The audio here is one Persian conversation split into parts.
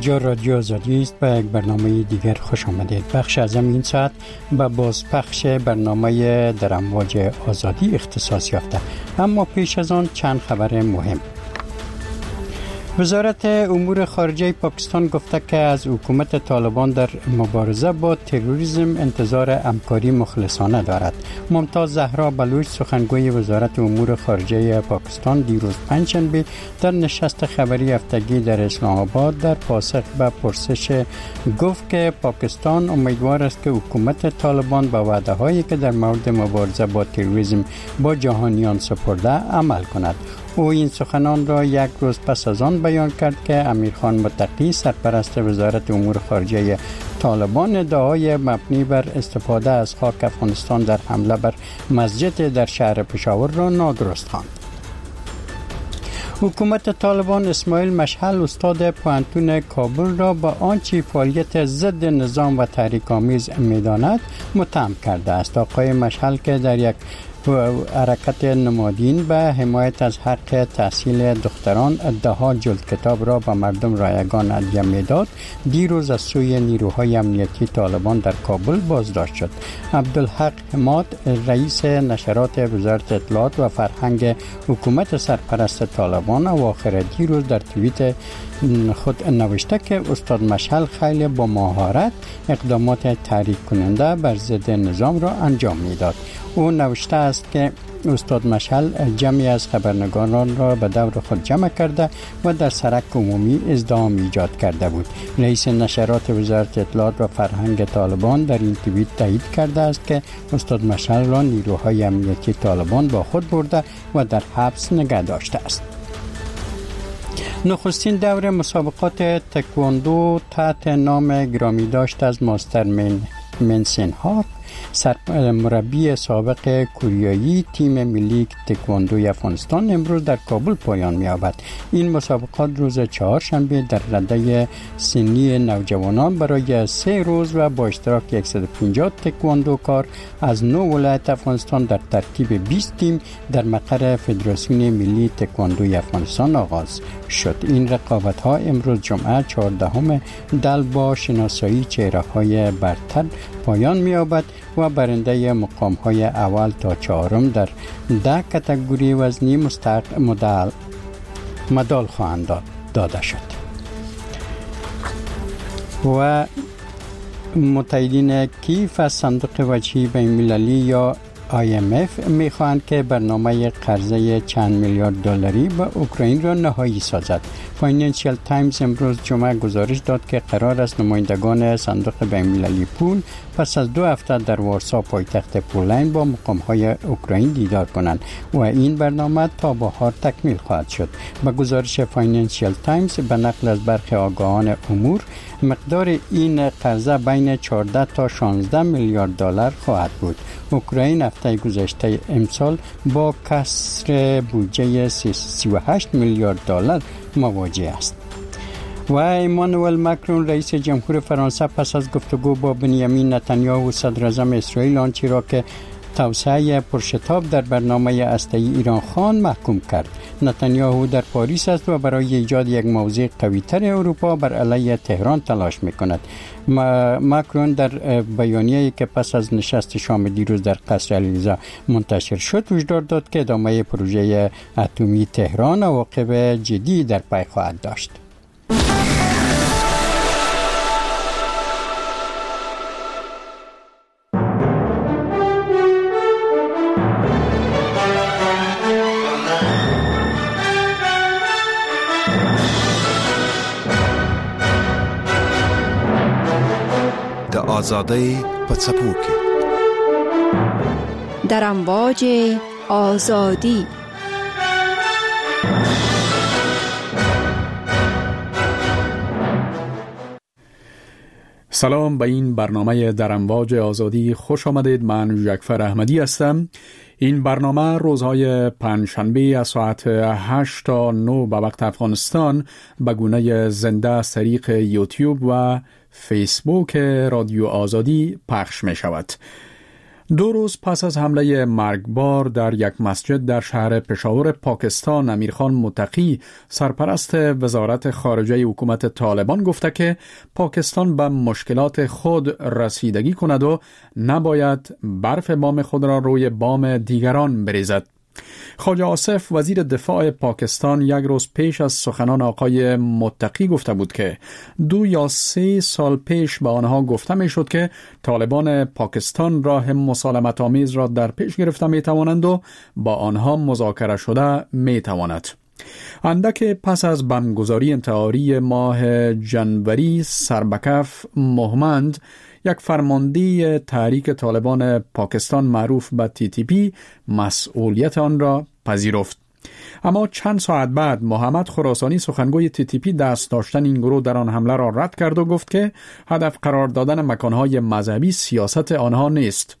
اینجا رادیو آزادی است. به یک برنامه دیگر خوش آمدید. بخش از این ساعت به بازپخش برنامه در امواج آزادی اختصاص یافته، اما پیش از آن چند خبر مهم. وزارت امور خارجه پاکستان گفته که از حکومت طالبان در مبارزه با تروریسم انتظار همکاری مخلصانه دارد. ممتاز زهرا بلوچ، سخنگوی وزارت امور خارجه پاکستان، دیروز پنجشنبه در نشست خبری هفتگی در اسلام آباد در پاسخ به پرسش گفت که پاکستان امیدوار است که حکومت طالبان به وعده‌هایی که در مورد مبارزه با تروریسم با جهانیان سپرده عمل کند. او این سخنان را یک روز پس از آن بیان کرد که امیرخان متقی، سرپرست وزارت امور خارجه طالبان، ادعای مبنی بر استفاده از خاک افغانستان در حمله بر مسجد در شهر پشاور را نادرست خواند. حکومت طالبان اسماعیل مشعل، استاد پوهنتون کابل، را به آنچه فعالیت ضد نظام و تحریک‌آمیز می‌داند متهم کرده است. آقای مشعل که در یک حرکت نمادین به حمایت از حق تحصیل دختران ادعا جلد کتاب را به مردم رایگان هدیه می‌داد، دیروز از سوی نیروهای امنیتی طالبان در کابل بازداشت شد. عبدالحق حماد، رئیس نشرات وزارت اطلاعات و فرهنگ حکومت سرپرست طالبان، اواخر دیروز در توییت خود نوشته که استاد مشعل خیلی با مهارت اقدامات تحریک کننده بر ضد نظام را انجام می‌داد. او نوشته است که استاد مشعل جمعی از خبرنگاران را به دور خود جمع کرده و در سرک عمومی ازدحام ایجاد کرده بود. رئیس نشرات وزارت اطلاعات و فرهنگ طالبان در این توییت تایید کرده است که استاد مشعل را نیروهای امنیتی طالبان با خود برده و در حبس نگه داشته است. نخستین دور مسابقات تکواندو تحت نام گرامی داشت از ماستر منسنهار، مربی سابق کوریایی تیم ملی تکواندوی افغانستان، امروز در کابل پایان می‌یابد. این مسابقات روز چهارشنبه در رده سنی نوجوانان برای 3 روز و با اشتراک 150 تکواندوکار از 9 ولایت افغانستان در ترکیب 20 تیم در مقر فدراسیون ملی تکواندوی افغانستان آغاز شد. این رقابت‌ها امروز جمعه 14 دل با شناسایی چهره‌های برتر پایان می‌یابد و برنده مقام‌های اول تا 4 در 10 کاتگوری وزنی مستحق مدال خواهند داده شد. و متحدین کیف از صندوق وجهی بین‌المللی یا IMF می‌خواهند که برنامه قرضه چند میلیارد دلاری به اوکراین را نهایی سازد. فاینانشیال تایمز امروز جمعه گزارش داد که قرار است نمایندگان صندوق بین‌المللی پول پس از 2 هفته در وارسا پایتخت پولند با مقام‌های اوکراین دیدار کنند و این برنامه تا بهار تکمیل خواهد شد. به گزارش فاینانشیال تایمز به نقل از برخی آگاهان امور، مقدار این قرضه بین 14 تا 16 میلیارد دلار خواهد بود. اوکراین هفته گذشته امسال با کسر بودجه 38 میلیارد دلار مواجه است. و ایمانوئل ماکرون رئیس جمهور فرانسه پس از گفتگو با بنیامین نتانیاهو صدر اعظم اسرائیل آنچه را که توسعه پرشتاب در برنامه هسته‌ای ایران خواند محکوم کرد. نتانیاهو در پاریس است و برای ایجاد یک موضع قوی‌تر اروپا بر علیه تهران تلاش می‌کند. ماکرون در بیانیه‌ای که پس از نشست شام دیروز در قصر الیزا منتشر شد هشدار داد که ادامه پروژه اتمی تهران عواقب جدی در پی خواهد داشت. آزادی په څپو کې در امواج آزادی. سلام به این برنامه در امواج آزادی خوش آمدید. من جعفر احمدی هستم. این برنامه روزهای پنجشنبه از ساعت 8 تا 9 به وقت افغانستان به گونه زنده از طریق یوتیوب و فیسبوک رادیو آزادی پخش می شود. 2 روز پس از حمله مرگبار در یک مسجد در شهر پشاور پاکستان، امیرخان متقی سرپرست وزارت خارجه حکومت طالبان گفته که پاکستان به مشکلات خود رسیدگی کند و نباید برف بام خود را روی بام دیگران بریزد. خواجه آصف وزیر دفاع پاکستان یک روز پیش از سخنان آقای متقی گفته بود که 2 یا 3 سال پیش به آنها گفته می شد که طالبان پاکستان راه مسالمت آمیز را در پیش گرفته می توانند و با آنها مذاکره شده می تواند. اندک پس از بمبگذاری انتحاری ماه جنوری، سربکف محمد، یک فرمانده تحریک طالبان پاکستان معروف به TTP، مسئولیت آن را پذیرفت. اما چند ساعت بعد محمد خراسانی سخنگوی TTP دست داشتن این گروه در آن حمله را رد کرد و گفت که هدف قرار دادن مکانهای مذهبی سیاست آنها نیست.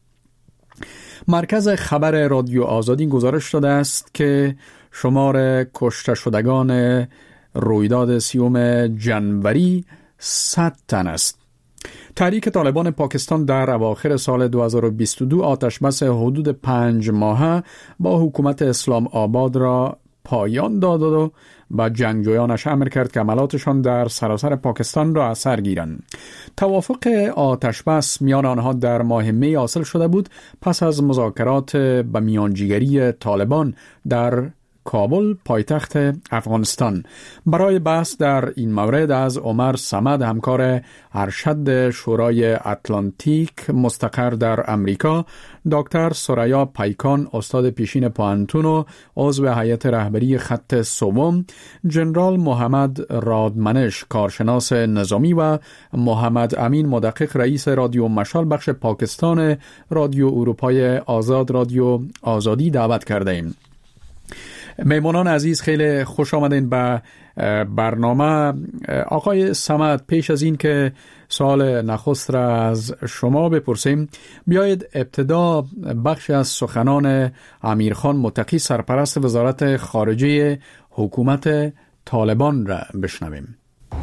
مرکز خبر رادیو آزادی گزارش داده است که شمار کشته شدگان رویداد 30 جنوری 100 تن است. تحریک طالبان پاکستان در اواخر سال 2022 آتشبس حدود 5 ماهه با حکومت اسلام آباد را پایان داد و با جنگجویانش امر کرد که عملاتشان در سراسر پاکستان را اثر گیرند. توافق آتشبس میان آنها در ماه می حاصل شده بود پس از مذاکرات به میانجیگری طالبان در کابل، پایتخت افغانستان. برای بحث در این مورد از عمر صمد، همکار ارشد شورای اتلانتیک مستقر در امریکا، دکتر سریا پیکان، استاد پیشین پوهنتون و عضو هیئت رهبری خط سوم، جنرال محمد رادمنش، کارشناس نظامی، و محمد امین مدقق، رئیس رادیو مشال بخش پاکستان رادیو اروپای آزاد، رادیو آزادی دعوت کرده ایم. میمونان عزیز، خیلی خوش آمدین به برنامه. آقای صمد، پیش از این که سوال نخست را از شما بپرسیم، بیایید ابتدا بخش از سخنان امیرخان متقی سرپرست وزارت خارجه حکومت طالبان را بشنویم.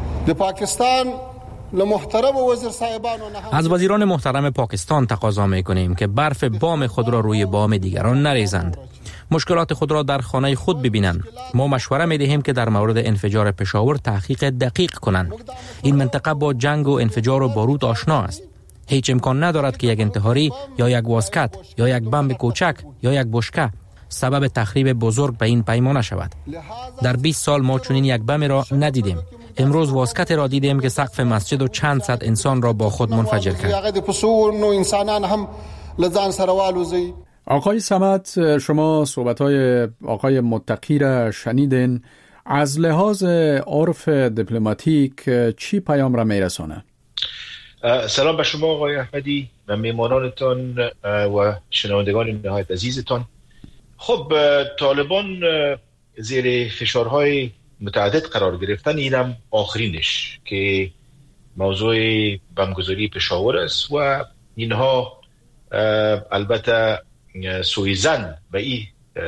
از وزیران محترم پاکستان تقاضا می‌کنیم که برف بام خود را روی بام دیگران نریزند. مشکلات خود را در خانه خود ببینند. ما مشوره می‌دهیم که در مورد انفجار پشاور تحقیق دقیق کنند. این منطقه با جنگ و انفجار و بارود آشنا است. هیچ امکان ندارد که یک انتحاری یا یک واسکت یا یک بمب کوچک یا یک بشکه سبب تخریب بزرگ به این پیمانه شود. در 20 سال ما چنین یک بم را ندیدیم. امروز واسکت را دیدیم که سقف مسجد و چند صد انسان را با خود منفجر کرد. آقای صمد، شما صحبت‌های آقای متقی را شنیدین. از لحاظ عرف دیپلماتیک چی پیام را میرسانه؟ سلام به شما آقای احمدی و میمانانتان و شنوندگان نهایت عزیزتان. خب، طالبان زیر فشارهای متعدد قرار گرفتن، اینم آخرینش که موضوع بمبگذاری پشاور است و اینها البته سویزن به این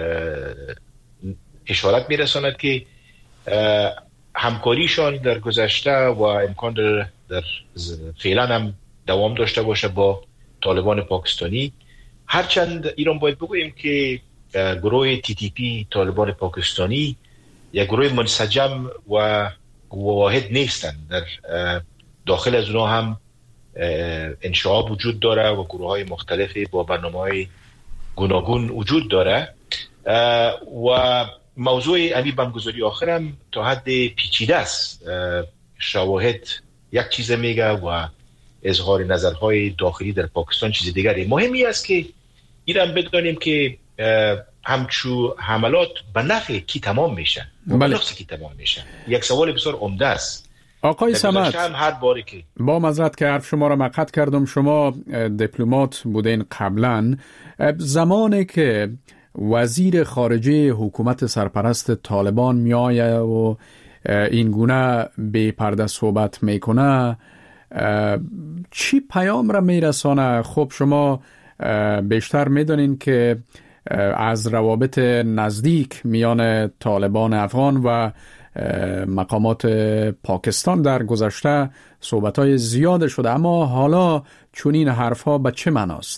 اشارت میرساند که همکاریشان در گذشته و امکان در فعلا هم دوام داشته باشه با طالبان پاکستانی. هرچند ایران باید بگوییم که گروه TTP طالبان پاکستانی یک گروه منسجم و واحد نیستند. در داخل از اونها هم انشاء وجود داره و گروه های مختلفی با برنامه های گوناگون وجود داره و موضوع امی بمبگذاری آخرم تا حد پیچیده است. شواهد یک چیز میگه و اظهار نظرهای داخلی در پاکستان چیز دیگری. مهمی است که ایران بدانیم که همچو حملات به نفع کی تمام میشن؟ بله. کی تمام میشن؟ یک سوال بسیار عمده است. آقای صمد، هر باری که با معذرت که حرف شما را مقطع کردم، شما دیپلمات بودین قبلا. زمانی که وزیر خارجه حکومت سرپرست طالبان میآید و این گونه بی پرده صحبت میکنه، چی پیام را میرسانه؟ خب شما بیشتر میدونین که از روابط نزدیک میان طالبان افغان و مقامات پاکستان در گذشته صحبت‌های زیاد شده، اما حالا چون این حرف‌ها به چه معناست؟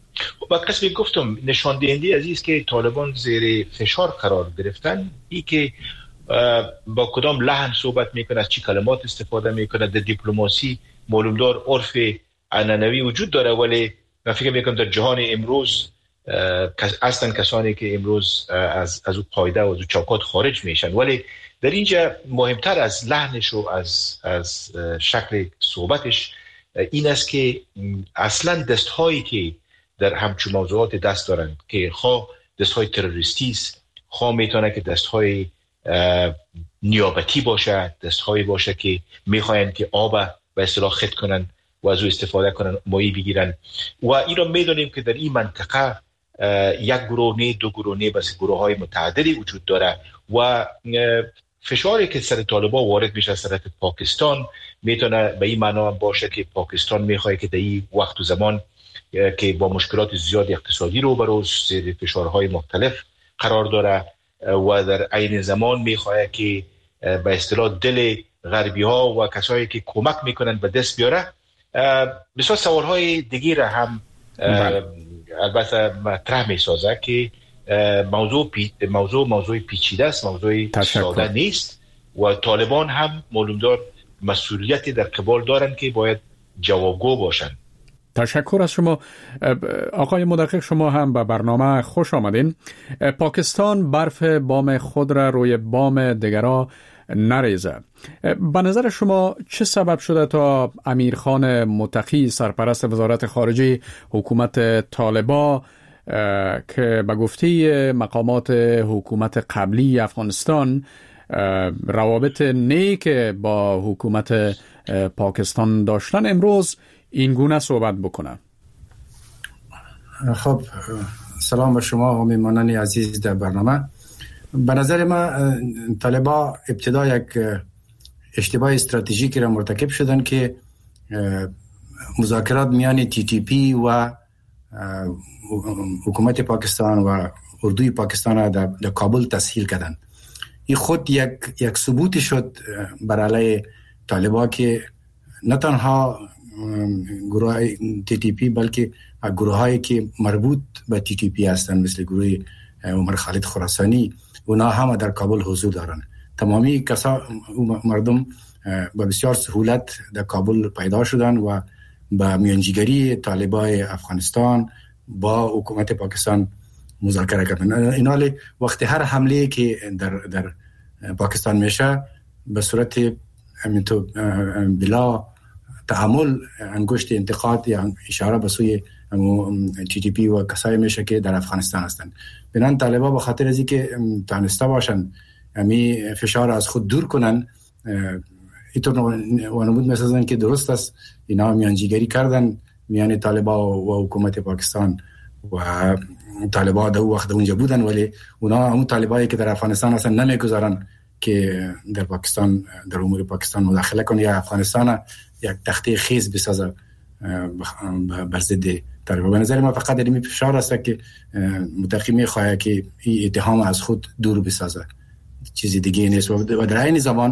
و قسمی گفتم نشان دهنده عزیز که طالبان زیر فشار قرار گرفتن، این که با کدام لحن صحبت میکنه، از چی کلمات استفاده میکنه. در دیپلماسی معلومدار عرف عنعنوی وجود داره، ولی من فکر میکنم در جهان امروز اصلا کسانی که امروز از اون قاعده و از اون چوکات خارج میشن، ولی در اینجا مهمتر از لحنش و از شکل صحبتش این است که اصلا دستهایی که در همچون موضوعات دست دارن که خواه دستهای تروریستی است، خواه میتونه که دستهای نیابتی باشه، دستهایی باشه که میخواین که آب به اصطلاح خط کنن و از او استفاده کنن، مایی بگیرن. و این را میدونیم که در این منطقه یک گروه نه، دو گروه نه، بس گروه های متعددی وجود داره و فشاری که سر طالبان وارد میشه از طرف پاکستان میتونه به این معنا باشه که پاکستان میخواد که در این وقت و زمان که با مشکلات زیاد اقتصادی روبروست، زیر فشارهای مختلف قرار داره و در عین زمان میخواد که به اصطلاح دل غربی ها و کسایی که کمک میکنن به دست بیاره. بسیار سوالهای دیگه را هم البته مطرح میسازه که موضوع پیچیده است، موضوع ساده نیست و طالبان هم معلومدار مسئولیتی در قبال دارن که باید جوابگو باشن. تشکر از شما آقای مدقق. شما هم به برنامه خوش آمدین. پاکستان برف بام خود را روی بام دیگران نریزه. به نظر شما چه سبب شده تا امیرخان متقی سرپرست وزارت خارجه حکومت طالبان که به گفته مقامات حکومت قبلی افغانستان روابط نیک با حکومت پاکستان داشتن، امروز این گونه صحبت بکنه؟ خب سلام به شما و میهمانان عزیز در برنامه. به نظر من طالبان ابتدا یک اشتباه استراتژیکی را مرتکب شدن که مذاکرات میان TTP و حکومت پاکستان و اردوی پاکستان را در کابل تسهیل کردن. این خود یک ثبوت شد بر علیه طالبان که نه تنها گروه TTP بلکه گروه هایی که مربوط به TTP هستند مثل گروه عمر خالد خراسانی، اونا هم در کابل حضور دارن. تمامی مردم به بسیار سهولت در کابل پیدا شدن و با میانجیگری طالبان افغانستان با حکومت پاکستان مذاکره کردن. اینالی وقتی هر حمله که در پاکستان میشه به صورت بلا تعامل انگشت انتقاد یا اشاره به سوی TTP و کسایی میشه که در افغانستان هستند. بنان طالبان به خاطر از اینکه تانسته باشن امی فشار از خود دور کنن، اینطور وانمود میسازن که درست است اینا میانجیگری کردن میان طالبان و حکومت پاکستان و طالبان در وقت اونجا بودن، ولی اونا همون طالبایی که در افغانستان هستن نمیگذارن که در پاکستان در امور پاکستان مداخله کنه یا افغانستان یک تخته خیز بسازه بر ضد طالبان. به نظر من فقط در این فشار است که متقی میخواه که این اتهام از خود دور بسازه، چیزی دیگه نیست. و در این زمان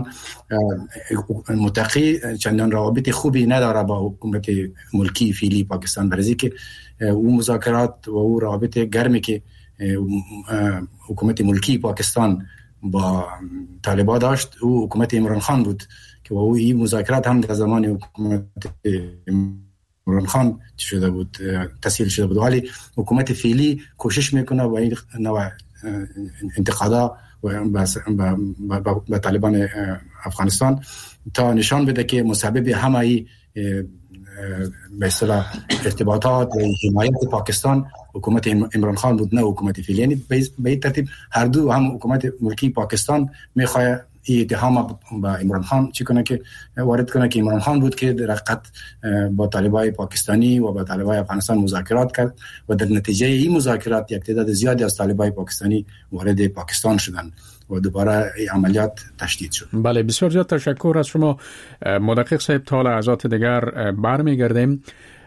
متقی چندان روابط خوبی نداره با حکومت ملکی فعلی پاکستان، برای که اون مذاکرات و اون روابط گرمی که حکومت ملکی پاکستان با طالبان داشت او حکومت عمران خان بود که و این مذاکرات هم در زمان حکومت عمران خان شده بود، تسهیل شده بود. ولی حکومت فعلی کوشش میکنه و این نوع انتقادا به طالبان افغانستان تا نشان بده که مسبب همه به اصطلاح ارتباطات و حمایت پاکستان حکومت عمران خان بود، نه حکومت فعلی. یعنی به این ترتیب هر دو، هم حکومت ملکی پاکستان میخواد این اتهام با عمران خان چی کنه که وارد کنه که عمران خان بود که در حقیقت با طالبان پاکستانی و با طالبان افغانستان مذاکرات کرد و در نتیجه این مذاکرات یک تعداد زیادی از طالبان پاکستانی وارد پاکستان شدن و دوباره عملیات تشدید شد. بله، بسیار زیاد تشکر از شما مدقق صاحب. تا لحظات دیگر برمیگردیم.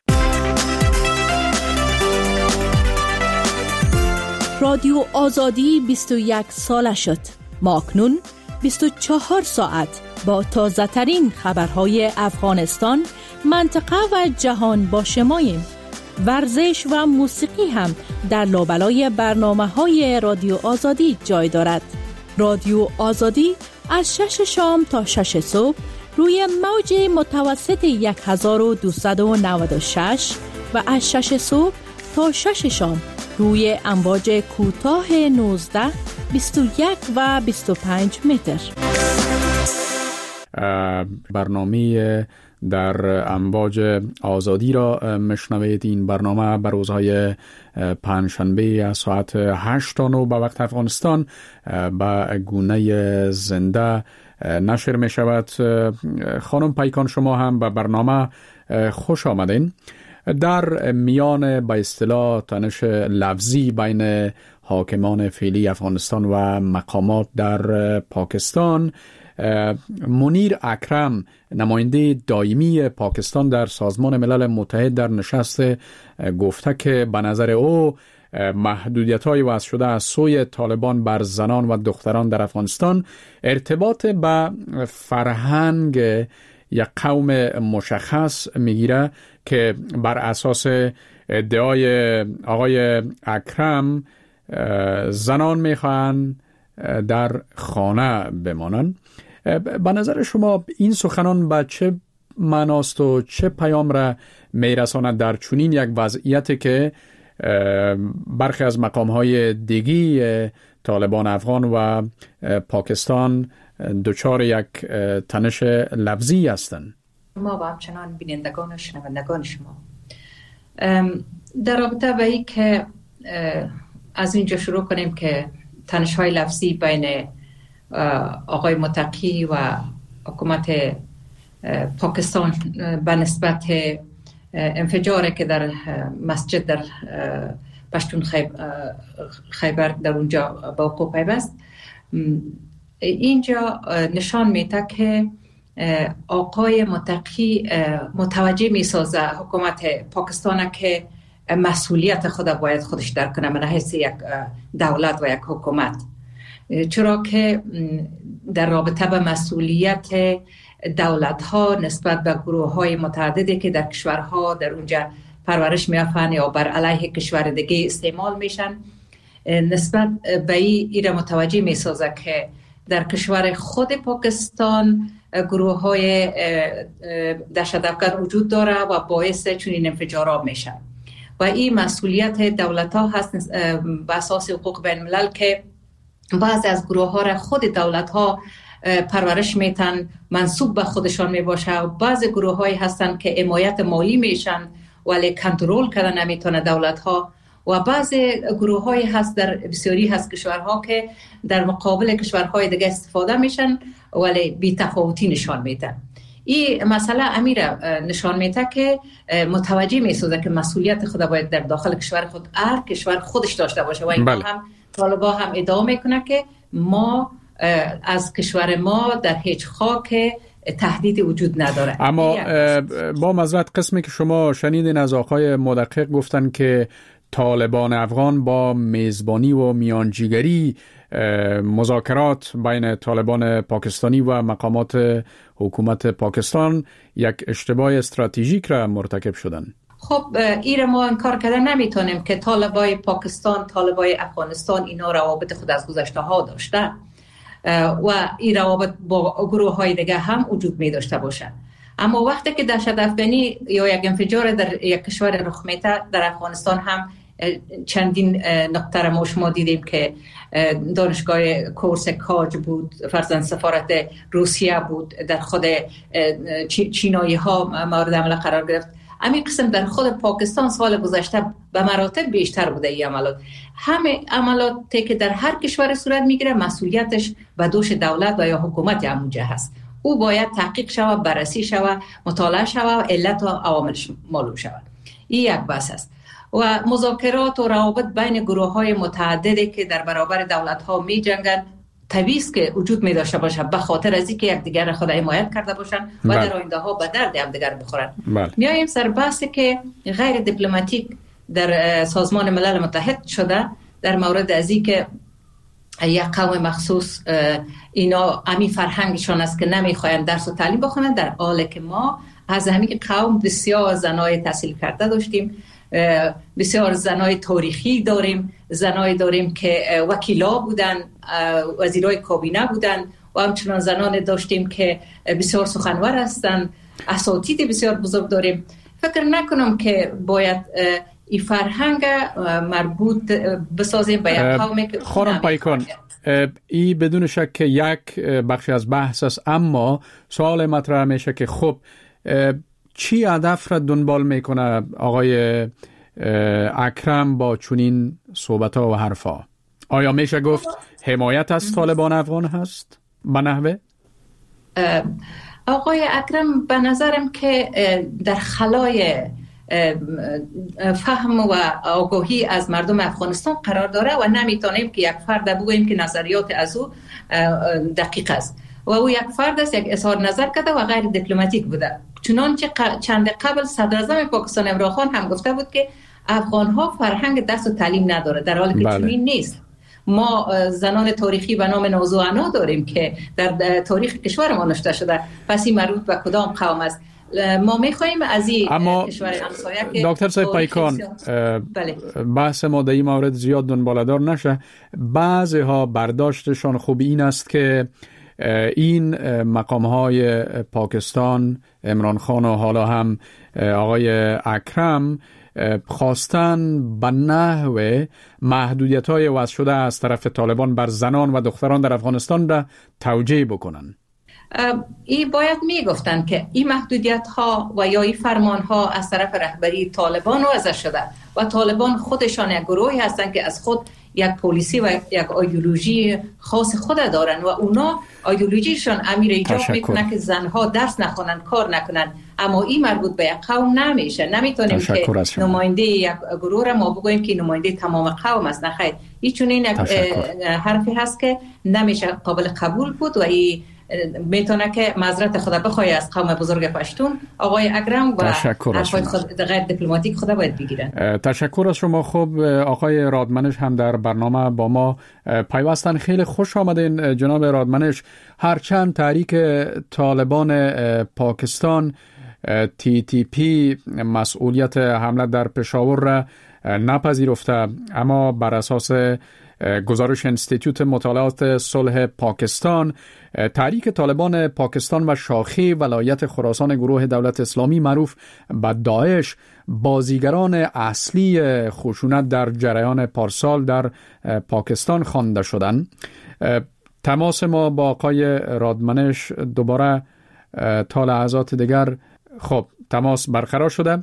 رادیو آزادی 21 ساله شد. ما اکنون 24 ساعت با تازه ترین خبرهای افغانستان، منطقه و جهان با شماییم. ورزش و موسیقی هم در لابلای برنامه‌های رادیو آزادی جای دارد. رادیو آزادی از 6 شام تا 6 صبح روی موج متوسط 1296 و از 6 صبح تا 6 شام روی امواج کوتاه 19، 21 و 25 متر. برنامه در امواج آزادی را مشنوید. این برنامه بر روزهای پنجشنبه از ساعت 8 تا 9 به وقت افغانستان به گونه زنده نشر می شود. خانم پیکان، شما هم به برنامه خوش آمدین. در میان به اصطلاح تنش لفظی بین حاکمان فعلی افغانستان و مقامات در پاکستان، منیر اکرم، نماینده دائمی پاکستان در سازمان ملل متحد، در نشست گفته که به نظر او محدودیت‌های وضع شده از سوی طالبان بر زنان و دختران در افغانستان ارتباط به فرهنگ یک قوم مشخص میگیره که بر اساس ادعای آقای اکرم زنان میخوان در خانه بمانند. به نظر شما این سخنان به چه معناست و چه پیام را میرساند در چنین یک وضعیتی که برخی از مقام‌های دیگی طالبان افغان و پاکستان دچار یک تنش لفظی هستند؟ ما و همچنان بینندگان و شنوندگان شما در رابطه با این که از اینجا شروع کنیم که تنش‌های لفظی بین آقای متقی و حکومت پاکستان به نسبت انفجاری که در مسجد در پشتون خیبر در اونجا با وقوع پیوست، اینجا نشان میده که آقای متقی متوجه میسازه حکومت پاکستان که مسئولیت خود باید خودش درک کنه من حیث یک دولت و یک حکومت، چرا که در رابطه به مسئولیت دولت ها نسبت به گروه های متعددی که در کشورها در اونجا پرورش میافن یا بر علیه کشور دیگه استعمال میشن، نسبت به این متوجه میسازه که در کشور خود پاکستان گروه های دهشت‌افکن وجود داره و باعث چنین انفجارات میشن و این مسئولیت دولت ها هست به اساس حقوق بین الملل که بعضی از گروه ها را خود دولت ها پرورش میتن، منسوب به خودشان میباشه و بعضی گروه هایی هستن که حمایت مالی میشن ولی کنترل کردن نمیتونه دولت ها، و بعضی گروه هایی هست در بسیاری هست کشورها که در مقابل کشورهای دیگه استفاده میشن ولی بی تفاوتی نشان میدن. این مسئله امیر نشان میده که متوجه میسازه که مسئولیت خود باید در داخل کشور خود هر کشور خودش داشته باشه و این هم طالبان هم ادعا میکنه که ما از کشور ما در هیچ خاک تهدید وجود نداره. اما با معذرت قسمی که شما شنیدین از آقای مدقق گفتن که طالبان افغان با میزبانی و میانجیگری مذاکرات بین طالبان پاکستانی و مقامات حکومت پاکستان یک اشتباه استراتژیک را مرتکب شدن. خب این ما انکار کردن نمیتونیم که طالبای پاکستان، طالبای افغانستان اینا روابط خود از گذشته ها داشته و این روابط با گروه های دیگه هم وجود می داشته باشه. اما وقتی که دهشت افغانی یا یک انفجار در یک کشور رخ میده، در افغانستان هم چندین نقطه را ما شما دیدیم که دانشگاه کورس کاج بود، فرزند سفارت روسیه بود، در خود چینایی ها مورد حمله قرار گرفت. همین قسم در خود پاکستان سال گذشته به مراتب بیشتر بوده این عملات. همه عملاتی که در هر کشور صورت میگیره مسئولیتش به دوش دولت و یا حکومت همونجا هست. او باید تحقیق شود، بررسی شود، مطالعه شود و علت و عواملش معلوم شود. این یک بحث است. و مذاکرات و روابط بین گروه های متعددی که در برابر دولت ها می جنگن طبیعی است که وجود می داشته باشه، به خاطر از اینکه یکدیگر خود حمایت کرده باشن و در آینده ها به درد همدیگر بخورن. میایم سر بحثی که غیر دیپلماتیک در سازمان ملل متحد شده در مورد از اینکه یک قوم مخصوص اینا امی فرهنگشون است که نمیخواین درس و تعلیم بخونن، در حالی که ما از همین قوم بسیار زنای تحصیل کرده داشتیم بسیار زنای تاریخی داریم، زنای داریم که وکیلا بودن، وزیرای کابینه بودن و همچنان زنان داشتیم که بسیار سخنور هستند. اساتید بسیار بزرگ داریم. فکر نکنم که باید این فرهنگ مربوط بسازیم به یک قومی که خانم پایکان، ای بدون شک که یک بخشی از بحث است، اما سوال مطرح میشه که خب چی هدف را دنبال میکنه آقای اکرم با چنین صحبت‌ها و حرفا؟ آیا میشه گفت حمایت از طالبان افغان هست به نحوه؟ آقای اکرم به نظرم که در خلای فهم و آگاهی از مردم افغانستان قرار داره و نمیتونیم که یک فرد بگوییم که نظریات از او دقیق است و او یک فرد است، یک اظهار نظر کرده و غیر دیپلماتیک بوده. چنانچه چند قبل صدر اعظم پاکستان عمران خان هم گفته بود که افغان ها فرهنگ درس و تعلیم نداره، در حالی که چنین نیست. ما زنان تاریخی به نام نازوانا داریم که در تاریخ کشور ما نوشته شده، پس این مربوط به کدام قوم است؟ ما میخوایم از این کشور همسایه که دکتر صاحب پایکان بحث ما در این مورد زیاد دنباله‌دار نشه. بعضی ها برداشتشان خوب این است که این مقام‌های پاکستان، عمران خان و حالا هم آقای اکرم خواستن به نحو محدودیت‌های وضع شده از طرف طالبان بر زنان و دختران در افغانستان را توجیه بکنن. این باید میگفتن که این محدودیت ها و یا این فرمان ها از طرف رهبری طالبان وضع شده و طالبان خودشان یک گروهی هستن که از خود یک پالیسی و یک ایدئولوژی خاص خود دارن و اونا ایدئولوژیشان امیر ایجاب میکنه که زنها درس نخونن، کار نکنن، اما این مربوط به یک قوم نمیشه. نمیتونیم که نماینده یک گروه را ما بگوییم که نماینده تمام قوم است. نه خیر، این چنین حرفی هست که نمیشه قابل قبول بود و این میتونه که معذرت خدا بخواه از قوم بزرگ پشتون. آقای اکرم و حرفای خود غیر دیپلماتیک خدا باید بگیرن. تشکر از شما. خب آقای رادمنش هم در برنامه با ما پیوستن. خیلی خوش آمدین جناب رادمنش. هرچند تحریک طالبان پاکستان TTP مسئولیت حمله در پشاور را نپذیرفته، اما بر اساس گزارش انستیتوت مطالعات صلح پاکستان، تحریک طالبان پاکستان و شاخه ولایت خراسان گروه دولت اسلامی معروف به داعش بازیگران اصلی خشونت در جریان پارسال در پاکستان خوانده شدند. تماس ما با آقای رادمنش دوباره تا لحظات دیگر خب تماس برقرار شده.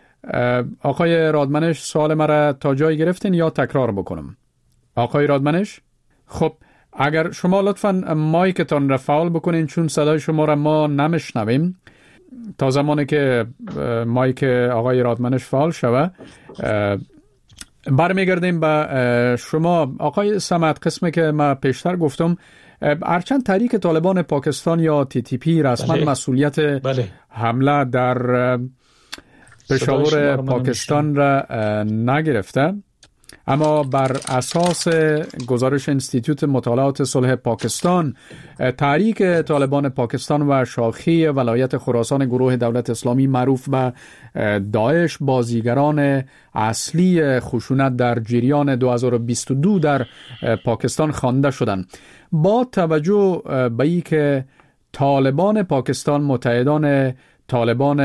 آقای رادمنش، سوال مرا تا جای گرفتین یا تکرار بکنم؟ آقای رادمنش، خب اگر شما لطفاً مایکتان را فعال بکنین، چون صدای شما را ما نمیشنویم. تا زمانی که مایک آقای رادمنش فعال شوه برمیگردیم به شما آقای صمد. قسمی که من پیشتر گفتم، هرچند تحریک طالبان پاکستان یا TTP رسما مسئولیت حمله در پشاور پاکستان را نگرفته، اما بر اساس گزارش انستیتوت مطالعات صلح پاکستان، تحریک طالبان پاکستان و شاخه ولایت خراسان گروه دولت اسلامی معروف به داعش بازیگران اصلی خشونت در جریان 2022 در پاکستان خوانده شدند. با توجه به این که طالبان پاکستان متحدان طالبان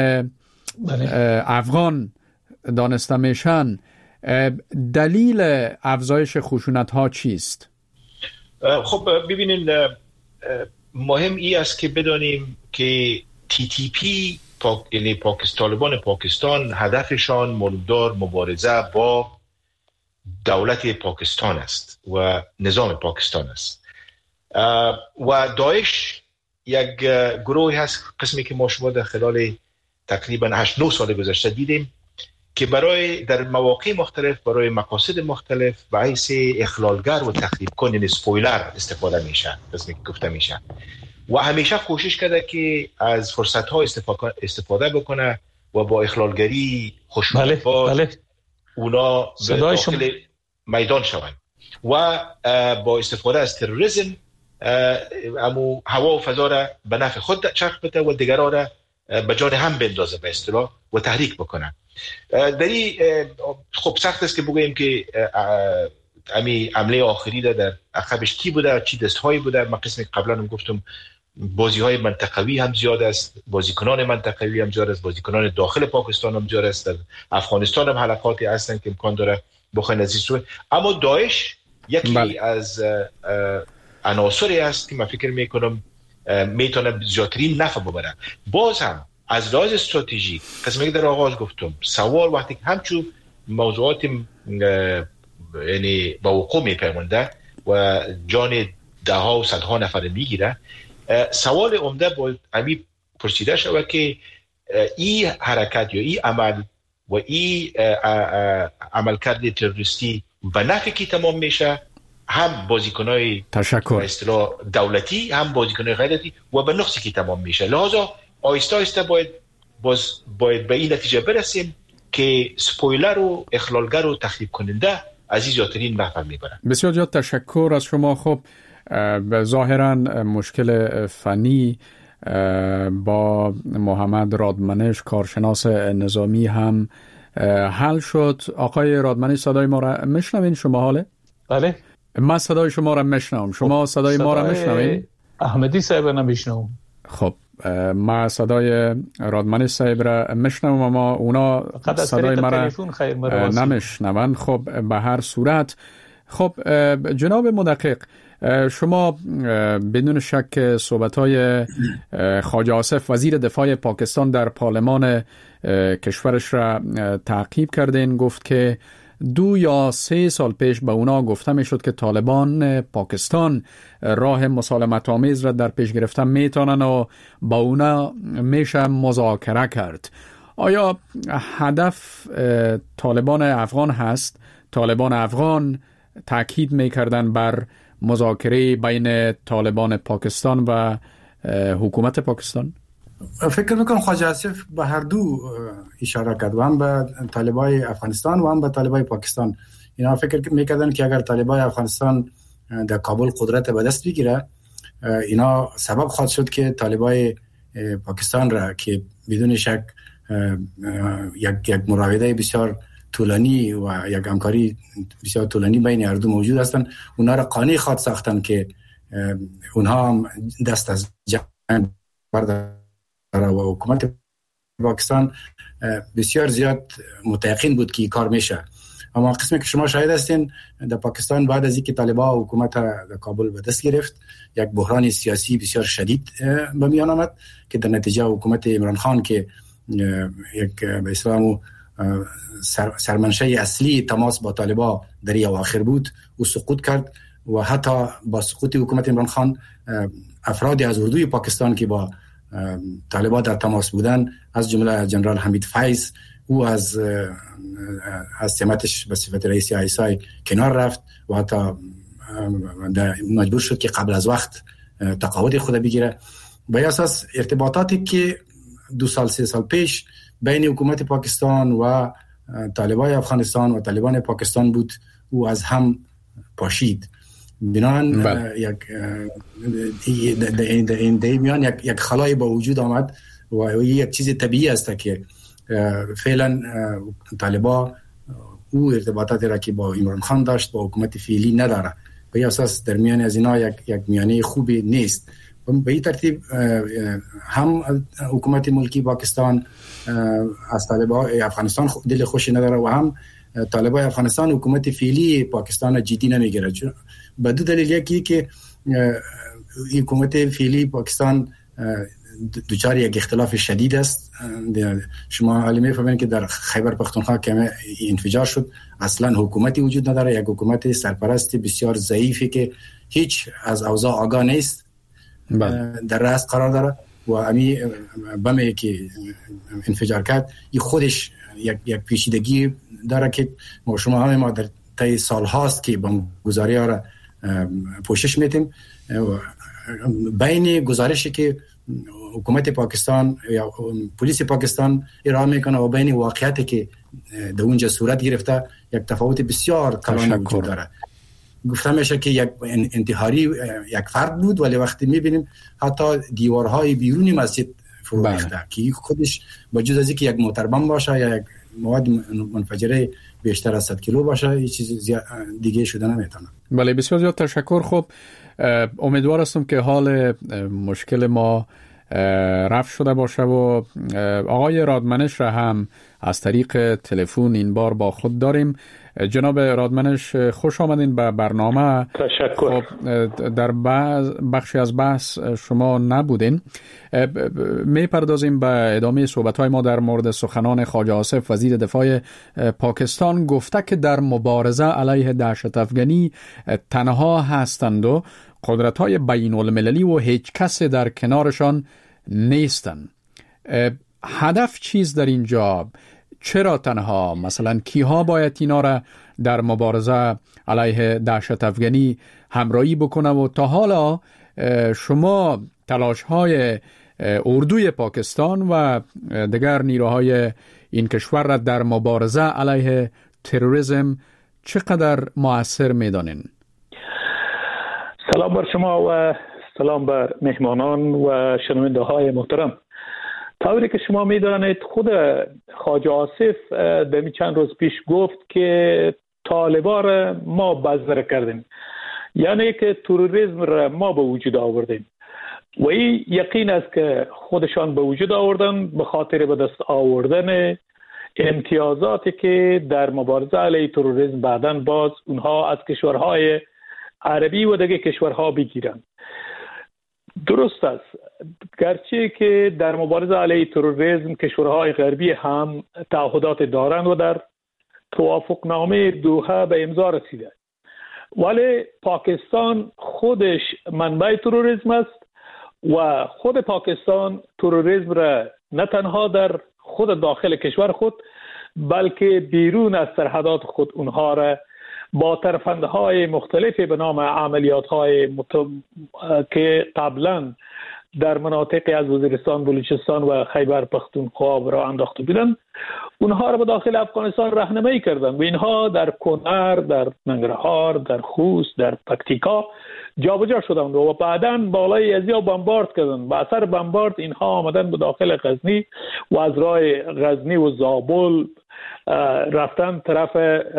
افغان دانسته میشن، دلیل افزایش خشونت ها چیست؟ خب ببینید، مهم ای است که بدانیم که TTP یعنی طالبان پاکستان هدفشان مولدار مبارزه با دولت پاکستان است و نظام پاکستان است و داعش یک گروهی هست، قسمی که ما شما در خلال تقریبا 8-9 سال گذشته دیدیم که برای در مواقع مختلف برای مقاصد مختلف به حیث اخلالگر و تخریب کن یعنی اسپویلر استفاده میشن، قسمی که گفته میشن، و همیشه کوشش کرده که از فرصت ها استفاده بکنه و با اخلالگری خشونت اونا به داخل میدان شوند و با استفاده از تروریسم امو هوا و فضا را به نفع خود چرخ بده و دیگران را به جان هم بندازه به اصطلاح و تحریک بکنه. دری خب سخت است که بگوییم که امی عمله آخری در عقبش کی بوده، چی دستهایی بوده. من قسم قبلا هم گفتم بازی‌های منطقوی هم زیاد است، بازیکنان منطقوی هم زیاد است، بازیکنان داخل پاکستان هم زیاد است، در افغانستان هم حلقاتی هستن که امکان داره بخواین از این سو. اما داعش یکی از عناصری است که من فکر میکنم میتونه زیادترین نفع ببره. باز هم از لحاظ استراتژیک قسمی که در آغاز گفتم، سوال وقتی که همچون موضوعات یعنی با وقوع میپیونده و جان ده ها و صدها نفر میگیره، سوال عمده باید امی پرسیده شود که این حرکت یا این عمل و این عملکرد تروریستی به نفع کی تمام میشه؟ هم بازیکنای به اصطلاح دولتی، هم بازیکنای غیرتی، و به نقصی کی تمام میشه. لذا آیسته آیسته باید به این نتیجه برسیم که سپویلر و اخلالگر و تخریب کننده از این زیادترین نفع میبرن. بسیار زیاد تشکر از شما. خب ظاهرا مشکل فنی با محمد رادمنش کارشناس نظامی هم حل شد. آقای رادمنش صدای ما را میشنوین؟ شما حاله؟ بله، من صدای شما را میشنوم. شما صدای ما را میشنوین؟ احمدی صاحب نمیشنوم. خب ما صدای رادمنش صاحب را میشنوم اما اونا صدای ما را نمیشنون. خب به هر صورت، خب جناب مدقق، شما بدون شک صحبت‌های خواجه آصف وزیر دفاع پاکستان در پارلمان کشورش را تعقیب کردین. گفت که 2 یا 3 سال پیش به اونا گفته میشد که طالبان پاکستان راه مسالمت آمیز را در پیش گرفتن میتونن و با اونا میشه مذاکره کرد. آیا هدف طالبان افغان هست؟ طالبان افغان تاکید میکردن بر مذاکره بین طالبان پاکستان و حکومت پاکستان؟ فکر میکنم خواجه آصف به هر دو اشاره کرد، و هم به طالبای افغانستان و هم به طالبای پاکستان. اینا فکر میکردن که اگر طالبای افغانستان در کابل قدرت به دست بگیره، اینا سبب خواهد شد که طالبای پاکستان را که بدون شک یک مراوده بسیار طولانی و یک همکاری بسیار طولانی بین هر دو موجود هستند، اونا را قانع خواهد ساختن که اونها هم دست از جنگ بردارن. و حکومت پاکستان بسیار زیاد متقین بود که کار میشه. اما قسمی که شما شاهد هستین، در پاکستان بعد از اینکه طالبان حکومت در کابل به دست گرفت، یک بحران سیاسی بسیار شدید به میان آمد که در نتیجه حکومت عمران خان که یک به اصطلاح سرمنشه اصلی تماس با طالبان در اواخر بود و سقوط کرد. و حتی با سقوط حکومت عمران خان افرادی از اردوی پاکستان که با طالبان در تماس بودن، از جمله جنرال حمید فیض، او از سمتش به صفت رئیس آیسای کنار رفت و حتی مجبور شد که قبل از وقت تقاعد خود بگیره. به اساس ارتباطاتی که 2 سال 3 سال پیش بین حکومت پاکستان و طالبان افغانستان و طالبان پاکستان بود، او از هم پاشید. بنان یک خلای با وجود آمد و یک چیز طبیعی است که فعلا طالبان او ارتباطاتی را که با عمران خان داشت با حکومت فعلی نداره. به اساس در میان از اینا یک میانه خوبی نیست. به این ترتیب هم حکومت ملکی پاکستان از طالبان افغانستان دل خوشی نداره و هم طالبان افغانستان حکومت فعلی پاکستان جدی نمیگیره. به 2 دلیل، یکی که حکومت فعلی پاکستان دوچار یک اختلاف شدید است. شما حالی می‌فهمید که در خیبر پختونخوا که انفجار شد اصلا حکومتی وجود نداره، یک حکومت سرپرست بسیار ضعیفی که هیچ از اوضاع آگاه نیست در رأس قرار داره و امی بمی که انفجار کرد این خودش یک پیچیدگی داره که شما همه ما در طی سال هاست که بمبگذاری ها را پوشش میتیم. بین گزارشی که حکومت پاکستان یا پلیس پاکستان ارائه میکنه و بین واقعیتی که در اونجا صورت گرفته یک تفاوت بسیار کلان وجود داره. گفته میشه که یک انتحاری یک فرد بود، ولی وقتی میبینیم حتی دیوارهای بیرونی مسجد فرو ریخته که خودش با جز از اینکه یک موتربم باشه یا یک مواد منفجره بیشتر از 100 کیلو باشه، هیچ چیز دیگه شده نمیتونه. بله بسیار زیاد تشکر. خب امیدوار هستم که حال مشکل ما رفع شده باشه و آقای رادمنش را هم از طریق تلفن این بار با خود داریم. جناب رادمنش خوش آمدین به برنامه. تشکر. خب در بخشی از بحث شما نبودین. می پردازیم به ادامه صحبت‌های ما در مورد سخنان خواجه آصف وزیر دفاع پاکستان. گفته که در مبارزه علیه دهشت افغانی تنها هستند و قدرت‌های بین المللی و هیچ کس در کنارشان نیستند. هدف چیز در اینجا؟ چرا تنها؟ مثلا کیها باید اینا را در مبارزه علیه دهشت افغانی همراهی بکنه و تا حالا شما تلاش‌های اردوی پاکستان و دیگر نیروهای این کشور را در مبارزه علیه تروریسم چقدر مؤثر می‌دانین؟ سلام بر شما و سلام بر مهمانان و شنونده های محترم. طوری که شما میدانید خود خواجه آصف در چند روز پیش گفت که طالبان را ما بذر کردیم، یعنی که تروریسم را ما به وجود آوردیم و این یقین است که خودشان به وجود آوردن به خاطر به دست آوردن امتیازاتی که در مبارزه علیه تروریسم بعداً باز اونها از کشورهای عربی و دیگه کشورها بگیرن. درست است، گرچه که در مبارزه علیه تروریسم کشورهای غربی هم تعهدات دارند و در توافقنامه دوحه به امضا رسیده، ولی پاکستان خودش منبع تروریسم است و خود پاکستان تروریسم را نه تنها در خود داخل کشور خود بلکه بیرون از سرحدات خود اونها را با ترفندهای مختلفی به نام عملیات‌های که قبلا در مناطقی از وزیرستان، بلوچستان و خیبر پختونخوا را انداخته بودند، اونها را به داخل افغانستان راهنمایی کردند و اینها در کنر، در ننگرهار، در خوست، در پکتیکا جابجا شدند و بعداً بالای ازیا بمبارد کردند. با اثر بمبارد اینها آمدن به داخل غزنی و از راه غزنی و زابل رفتن طرف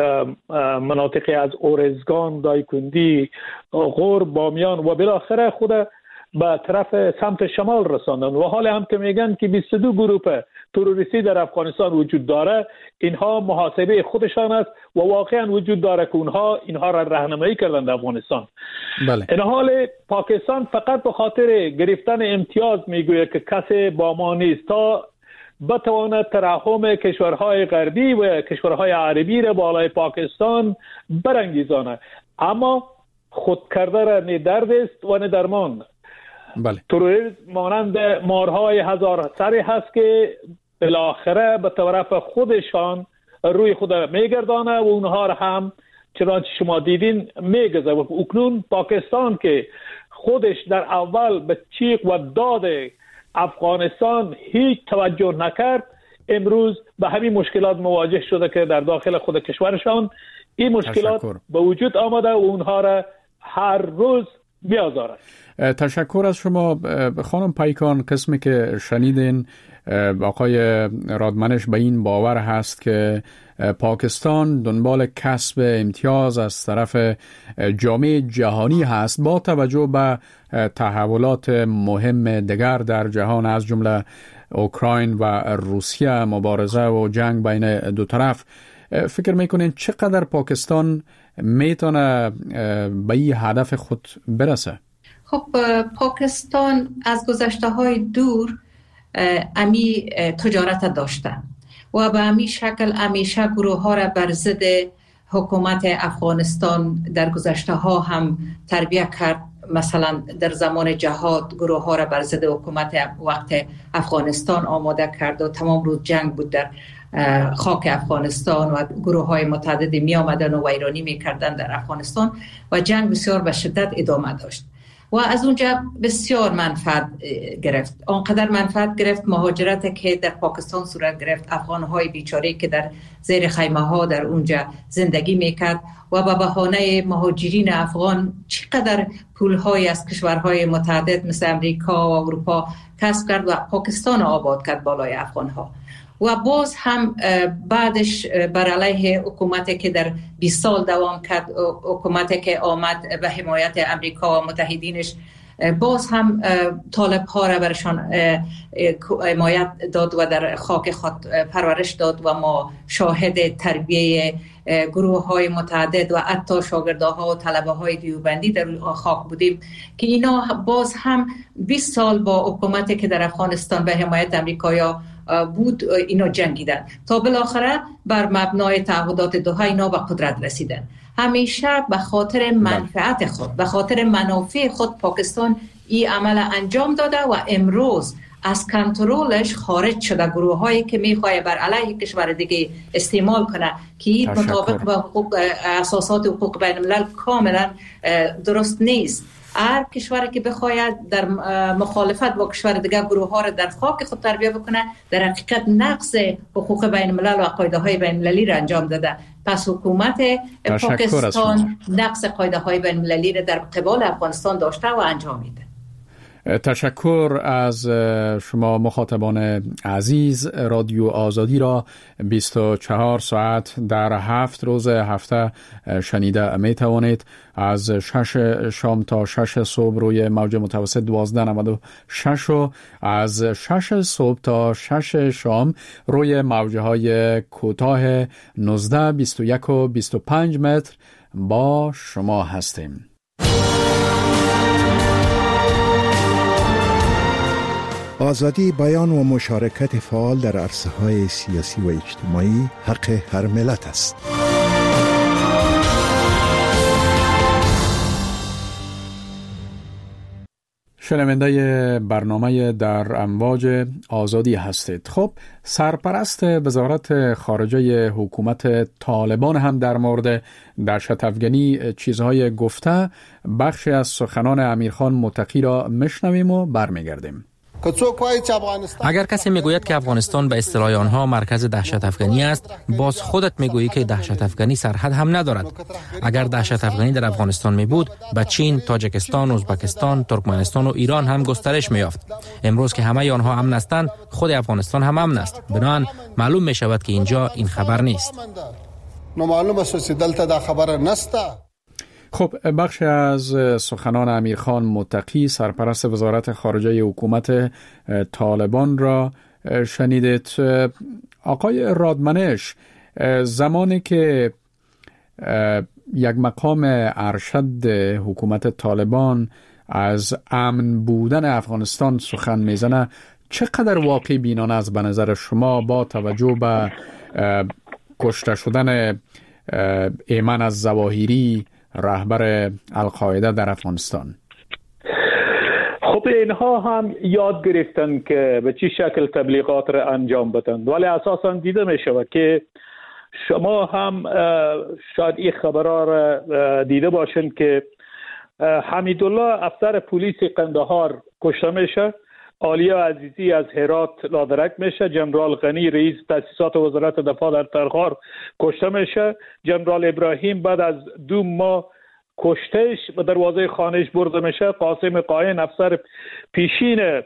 مناطقی از اورزگان، دایکندی، غور، بامیان و بالاخره خود به طرف سمت شمال رساندن و حال هم که میگن که 22 گروه تروریستی در افغانستان وجود داره، اینها محاسبه خودشان است و واقعا وجود داره که اینها را راهنمایی کردند در افغانستان. بله. این حال پاکستان فقط به خاطر گرفتن امتیاز میگوید که کسی با ما نیست تا بتواند ترحم کشورهای غربی و کشورهای عربی را بالای پاکستان برانگیزاند، اما خود کرده را نه درد است و نه درمان. بله. تروریسم مانند مارهای هزار سری هست که بالاخره به طرف خودشان روی خود میگردانه و اونها را هم چنانچه شما دیدین میگذه. و اکنون پاکستان که خودش در اول به چیق و داد افغانستان هیچ توجه نکرد، امروز به همین مشکلات مواجه شده که در داخل خود کشورشان این مشکلات به وجود آمده و اونها را هر روز بیازارد. تشکر از شما خانم پیکان. قسمی که شنیدین آقای رادمنش به این باور هست که پاکستان دنبال کسب امتیاز از طرف جامعه جهانی هست با توجه به تحولات مهم دیگر در جهان از جمله اوکراین و روسیه، مبارزه و جنگ بین دو طرف. فکر میکنین چقدر پاکستان میتونه به این هدف خود برسه؟ خب پاکستان از گذشته‌های دور امی تجارت داشته و به امی شکل همیشه گروه ها را بر ضد حکومت افغانستان در گذشته ها هم تربیت کرد. مثلا در زمان جهاد گروه ها را بر ضد حکومت وقت افغانستان آماده کرد و تمام روز جنگ بود در خاک افغانستان و گروه های متعددی می آمدن و ویرانی می کردن در افغانستان و جنگ بسیار به شدت ادامه داشت و از اونجا بسیار منفعت گرفت. آنقدر منفعت گرفت مهاجرت که در پاکستان صورت گرفت، افغان‌های بیچاره که در زیر خیمه‌ها در اونجا زندگی میکرد و به بهانه مهاجرین افغان چقدر پول‌های از کشورهای متعدد مثل امریکا و اروپا کسب کرد و پاکستان آباد کرد بالای افغان‌ها. و باز هم بعدش بر علیه حکومتی که در 20 سال دوام کرد، حکومتی که آمد به حمایت امریکا و متحدینش، باز هم طالب ها را برشان حمایت داد و در خاک خود پرورش داد و ما شاهد تربیه گروه های متعدد و حتی شاگرده ها و طلبه های دیوبندی در خاک بودیم که اینا باز هم 20 سال با حکومتی که در افغانستان به حمایت امریکایا بود اینا جنگیدن تا بالاخره بر مبنای تعهدات دوحه اینا به قدرت رسیدن. همیشه به خاطر منفعت خود، به خاطر منافع خود پاکستان این عمل انجام داده و امروز از کنترلش خارج شده. گروه هایی که میخواه بر علیه کشور دیگه استعمال کنه که مطابق با اساسات حقوق بین الملل کاملا درست نیست. هر کشوری که بخواید در مخالفت با کشور دیگه گروه ها را در خاک خود تربیه بکنه، در حقیقت نقض حقوق بین الملل و قاعده های بین المللی را انجام داده. پس حکومت پاکستان نقض قاعده های بین المللی را در قبال افغانستان داشته و انجام میده. تشکر از شما مخاطبان عزیز. رادیو آزادی را 24 ساعت در 7 روز هفته شنیده می توانید. از 6 شام تا 6 صبح روی موج متوسط 1296 و از 6 صبح تا 6 شام روی موجه های کوتاه 19، 21 و 25 متر با شما هستیم. آزادی بیان و مشارکت فعال در عرصه‌های سیاسی و اجتماعی حق هر ملت است. شنونده برنامه در امواج آزادی هستید. خب، سرپرست وزارت خارجه حکومت طالبان هم در مورد دهشت افغانی چیزهای گفته. بخشی از سخنان امیرخان متقی را میشنویم و برمیگردیم. اگر کسی میگوید که افغانستان به اصطلاح آنها مرکز دهشت افغانی است، باز خودت میگویی که دهشت افغانی سرحد هم ندارد. اگر دهشت افغانی در افغانستان می بود، به چین، تاجیکستان، ازبکستان، ترکمنستان و ایران هم گسترش می‌یافت. امروز که همه آنها امن هستند، خود افغانستان هم امن است. بنابراین معلوم می شود که اینجا این خبر نیست. خب، بخش از سخنان امیرخان متقی سرپرست وزارت خارجه حکومت طالبان را شنیدید. آقای رادمنش، زمانی که یک مقام ارشد حکومت طالبان از امن بودن افغانستان سخن میزنه، چقدر واقعی بینانه است به نظر شما با توجه به کشته شدن ایمن از ظواهری، رهبر القاعده در افغانستان؟ خب اینها هم یاد گرفتن که به چه شکل تبلیغات را انجام بدن، ولی اساسا دیده می شود که شما هم شاید این خبرها را دیده باشین که حمیدالله افسر پلیس قندهار کشته میشه، عالیه عزیزی از هرات لادرک میشه، جنرال غنی رئیس تاسیسات وزارت دفاع در ترخار کشته میشه، جنرال ابراهیم بعد از 2 ماه کشتهش به دروازه خانهش برده میشه، قاسم قاین افسر پیشین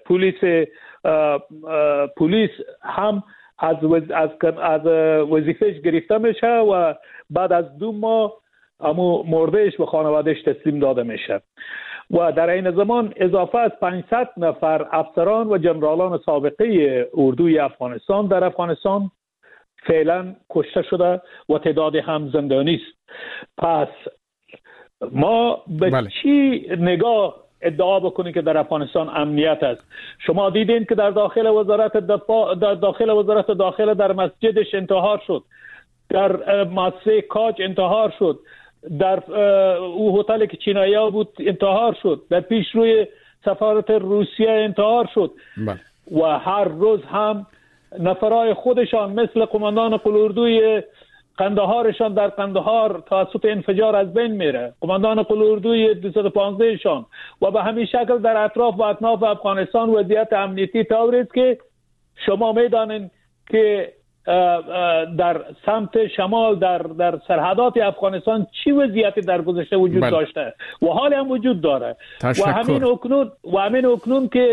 پلیس هم از وظیفهش گرفته میشه و بعد از 2 ماه امو مردهش به خانوادهش تسلیم داده میشه و در این زمان اضافه از 500 نفر افسران و جنرالان سابقه اردوی افغانستان در افغانستان فعلا کشته شده و تعداد هم زندانی است. پس ما به چی نگاه ادعا بکنیم که در افغانستان امنیت است؟ شما دیدین که در داخل وزارت دفاع، در داخل وزارت داخله در مسجدش انتحار شد، در مؤسسه کاج انتحار شد، در او هتلی که چینایی‌ها بود انتحار شد، در پیش روی سفارت روسیه انتحار شد و هر روز هم نفرای خودشان مثل قماندان قلاردوی قندهارشان در قندهار توسط انفجار از بین میره، قماندان قلاردوی 215 شان و به همین شکل در اطراف و اکناف افغانستان وضعیت امنیتی طوری است که شما میدانید که در سمت شمال در سرحدات افغانستان چی وضعیتی در گذشته وجود داشته و حال هم وجود داره. و همین اکنون که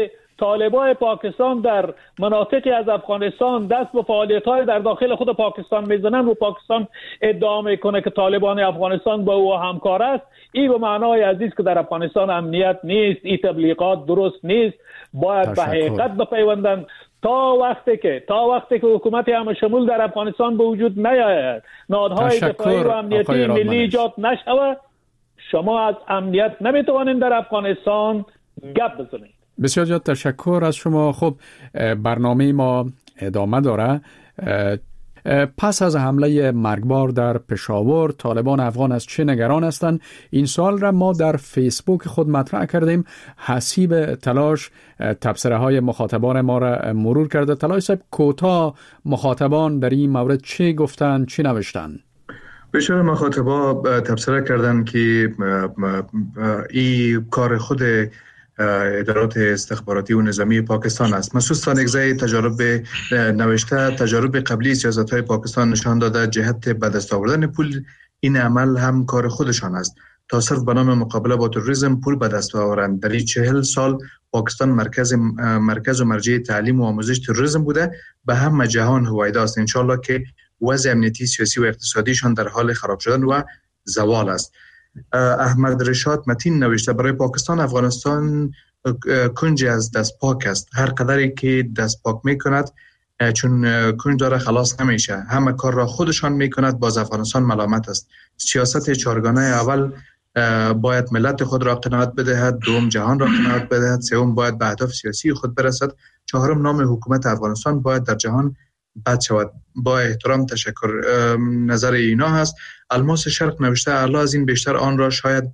طالبای پاکستان در مناطقی از افغانستان دست به فعالیت‌های در داخل خود پاکستان میزنن و پاکستان ادعا میکنه که طالبان افغانستان با او همکار است، این به معنای عزیز که در افغانستان امنیت نیست، این تبلیغات درست نیست. باید به حقیقت بپیوندن تا وقتی که حکومت همه شمول در افغانستان به وجود نیاید، نهادهای دفاعی و امنیتی ملی ایجاد نشود، شما از امنیت نمیتوانید در افغانستان گپ بزنید. بسیار زیاد تشکر از شما. خب برنامه ما ادامه داره. پس از حمله مرگبار در پشاور، طالبان افغان از چه نگران هستند؟ این سوال را ما در فیسبوک خود مطرح کردیم. حسیب تلاش تبصره های مخاطبان ما را مرور کرده. تلاش صاحب، کوتاه مخاطبان در این مورد چه گفتن، چه نوشتن؟ بسیار مخاطبا تبصره کردن که این کار خود ادارات استخباراتی و نظامی پاکستان است. مخصوصاً اگزای تجارب قبلی سیاست‌های پاکستان نشان داده جهت به دست آوردن پول این عمل هم کار خودشان است. تا صرف به نام مقابله با تروریسم پول به دست آورند. در این 40 سال پاکستان مرکز و مرجع تعلیم و آموزش تروریسم بوده، به همه جهان هویدا است. انشالله که وضع امنیتی، سیاسی و اقتصادیشان در حال خراب شدن و زوال است. احمد رشاد متین نوشته برای پاکستان افغانستان کنج از دست پاک است. هر قدری که دست پاک میکند چون کنج داره خلاص نمیشه. همه کار را خودشان میکند، باز افغانستان ملامت است. سیاست چهارگانه اول باید ملت خود را قناعت بدهد، دوم جهان را قناعت بدهد، سوم باید به اهداف سیاسی خود برسد، چهارم نام حکومت افغانستان باید در جهان بد شود. با احترام تشکر. نظر اینا هست. الماس شرق نوشته الله از این بیشتر آن را شاید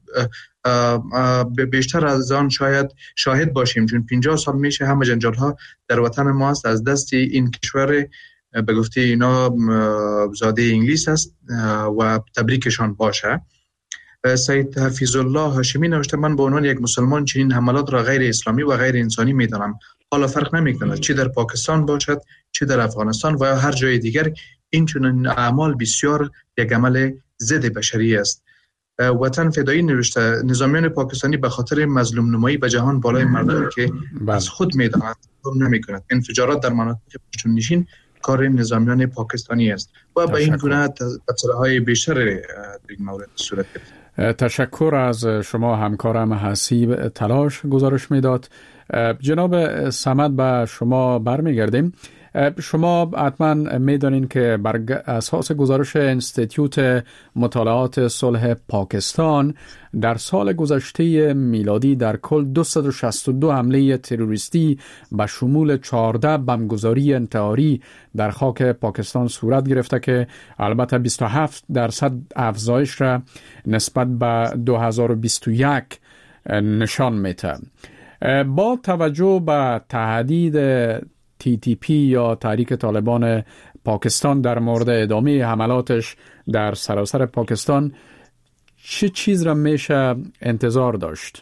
بیشتر از آن شاید شاهد باشیم، چون 50 سال میشه همه جنجال ها در وطن ما است. از دست این کشور به گفته اینا زاده انگلیس است و تبریکشان باشه. سید حفیظ الله هاشمی نوشته من به عنوان یک مسلمان چنین حملات را غیر اسلامی و غیر انسانی میدانم. حالا فرق نمی‌کند چه در پاکستان باشد چه در افغانستان و هر جای دیگر، این چنین اعمال بسیار یک عمل ضد بشری است. وطن فدایی نوشته نظامیان پاکستانی به خاطر مظلوم نمایی به جهان بالای مردم که از خود می‌دانند نمی‌کند. انفجارات در مناطق پشتون نشین کار نظامیان پاکستانی است و به این گونه تبصره‌های بیشتر در این مورد صورت گرفت. تشکر از شما همکارم حسیب تلاش گزارش میداد. جناب صمد، به شما برمیگردیم. شما حتما میدانین که بر اساس گزارش انستیتیوت مطالعات صلح پاکستان در سال گذشته میلادی در کل 262 حمله تروریستی به شمول 14 بمبگذاری انتحاری در خاک پاکستان صورت گرفته که البته 27% افزایش را نسبت به 2021 نشان میده. با توجه به تهدید TTP یا تحریک طالبان پاکستان در مورد ادامه حملاتش در سراسر پاکستان، چه چیز را میشه انتظار داشت؟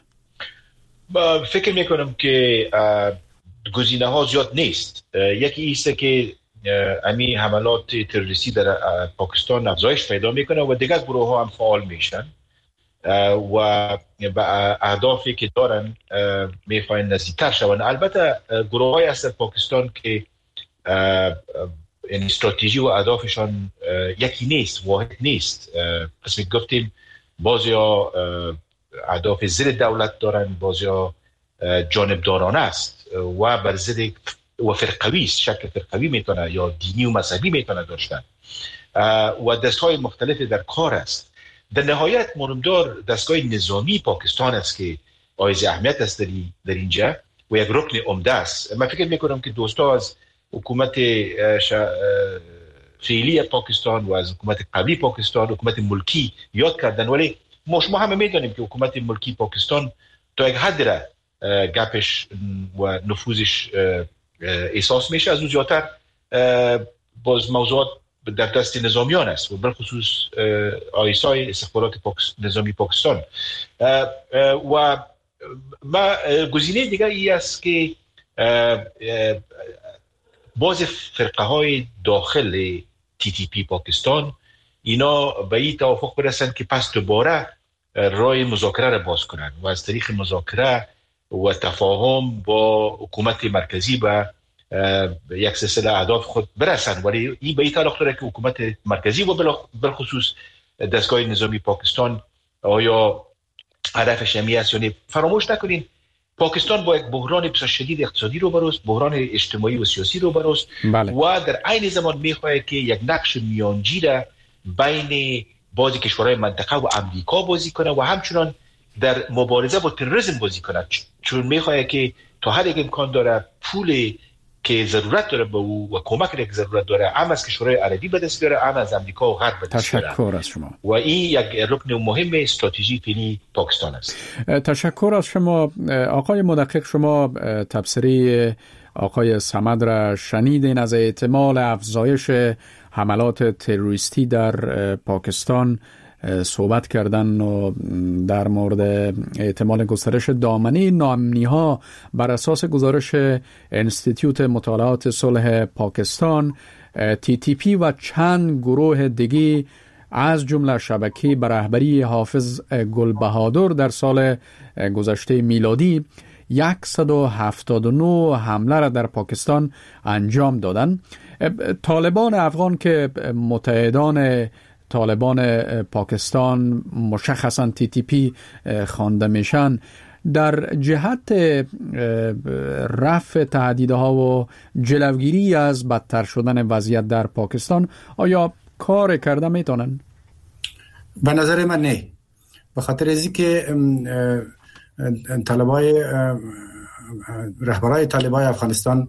فکر میکنم که گزینه ها زیاد نیست. یکی ایسته که امی حملات تروریستی در پاکستان افزایش پیدا میکنه و دیگر گروه ها هم فعال میشن و به اهدافی که دارن میخواین نزدیکتر شون. البته گروه های هست در پاکستان که این استراتژی و اهدافشان یکی نیست، واحد نیست. قسمی گفتیم بعضی ها اهداف ضد دولت دارن، بعضی ها جانبدارانه است و بر ضد و فرقوی است، شکل فرقوی میتونه یا دینی و مذهبی میتونه داشتن و دستهای مختلفی در کار است. در نهایت مهمدار دستگاه نظامی پاکستان است که حائز اهمیت است در اینجا و یک رکن عمده است. من فکر میکنم که دوستا از حکومت فعلی پاکستان و از حکومت قبلی پاکستان، حکومت ملکی یاد کردن، ولی ما همه میدانیم که حکومت ملکی پاکستان تا یک حد را گپش و نفوذش احساس میشه، از اون زیادتر باز موضوعات در دست نظامیان است و بالخصوص آیسای استخبارات نظامی پاکستان. و ما گزینه دیگر ای است که باز فرقه های داخل TTP پاکستان اینا به این توافق برسند که پس دوباره راه مذاکره را باز کنند و از طریق مذاکره و تفاهم با حکومت مرکزی به یک سلسله اهداف خود برسند. ولی این به این تعلق داره که حکومت مرکزی و بالخصوص دستگاه نظامی پاکستان آیا هدفش همی است. یعنی فراموش نکنین پاکستان با یک بحران بسیار شدید اقتصادی رو بروست، بحران اجتماعی و سیاسی رو بروست. بله. و در عین زمان میخواهد که یک نقش میانجی را بین بعضی کشورهای منطقه و امریکا بازی کنه و همچنان در مبارزه با تروریسم بازی کنه، چون میخواهد که تا هر یک امکان داره پول که ضرورت داره به او و کمکی که ضرورت داره هم از کشورهای عربی به دست بیاره، هم از امریکا و غرب به دست بیاره. تشکر از شما. و این یک رکن مهم استراتژی فعلی پاکستان است. تشکر از شما آقای مدقق. شما تبصره آقای صمد را شنیدین از احتمال افزایش حملات تروریستی در پاکستان صحبت کردن و در مورد احتمال گسترش دامنه ناامنی‌ها بر اساس گزارش انستیتوت مطالعات صلح پاکستان TTP و چند گروه دیگه از جمله شبکه به رهبری حافظ گلبهادر در سال گذشته میلادی 179 حمله را در پاکستان انجام دادند. طالبان افغان که متحدان طالبان پاکستان مشخصاً TTP خوانده میشن، در جهت رفع تهدیدها و جلوگیری از بدتر شدن وضعیت در پاکستان آیا کار کرده میتونن؟ به نظر من نه، به خاطر از اینکه رهبرای طالبان افغانستان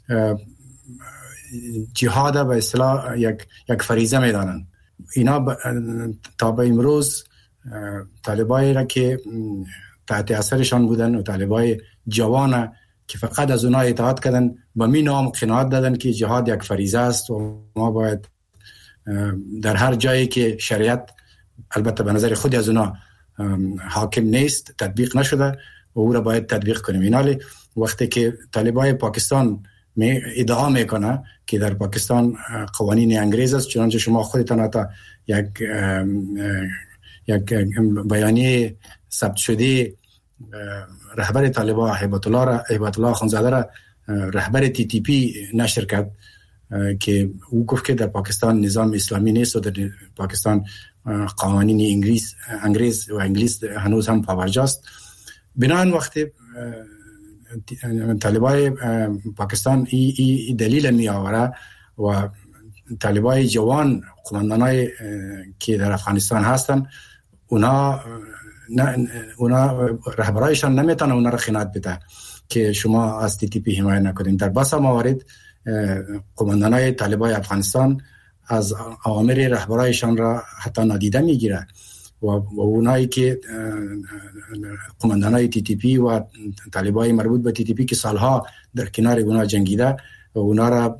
جهاد به اصطلاح یک فریضه میدانند. اینا تا به امروز طالبایی را که تحت اثرشان بودن و طالبای جوان که فقط از اونها اطاعت کردن به می نام قناعت دادن که جهاد یک فریضه است و ما باید در هر جایی که شریعت البته به نظر خود از اونها حاکم نیست تطبیق نشده و او را باید تطبیق کنیم. اینالی وقتی که طالبای پاکستان ادعا میکنه که در پاکستان قوانین انگریز است، چنانچه شما خودتان حتی یک بیانیه ثبت شده رهبر طالبان هیبت الله اخوندزاده را رهبر TTP نشر کرد که او گفت که در پاکستان نظام اسلامی نیست و در پاکستان قوانین انگریز و انگلیس هنوز هم پابرجاست. بنابراین وقتی طالبای پاکستان ای دلیل می آوره و طالبای جوان قماندانای که در افغانستان هستن اونا رهبرایشان نمیتونه اونا را خیانت بده که شما از TTP حمایت نکنید. در بسا موارد قماندانای طالبای افغانستان از اوامر رهبرایشان را حتی نادیده میگیره و اونایی که قماندانای TTP و طالبای مربوط به TTP که سالها در کنار اونا جنگیده و اونا را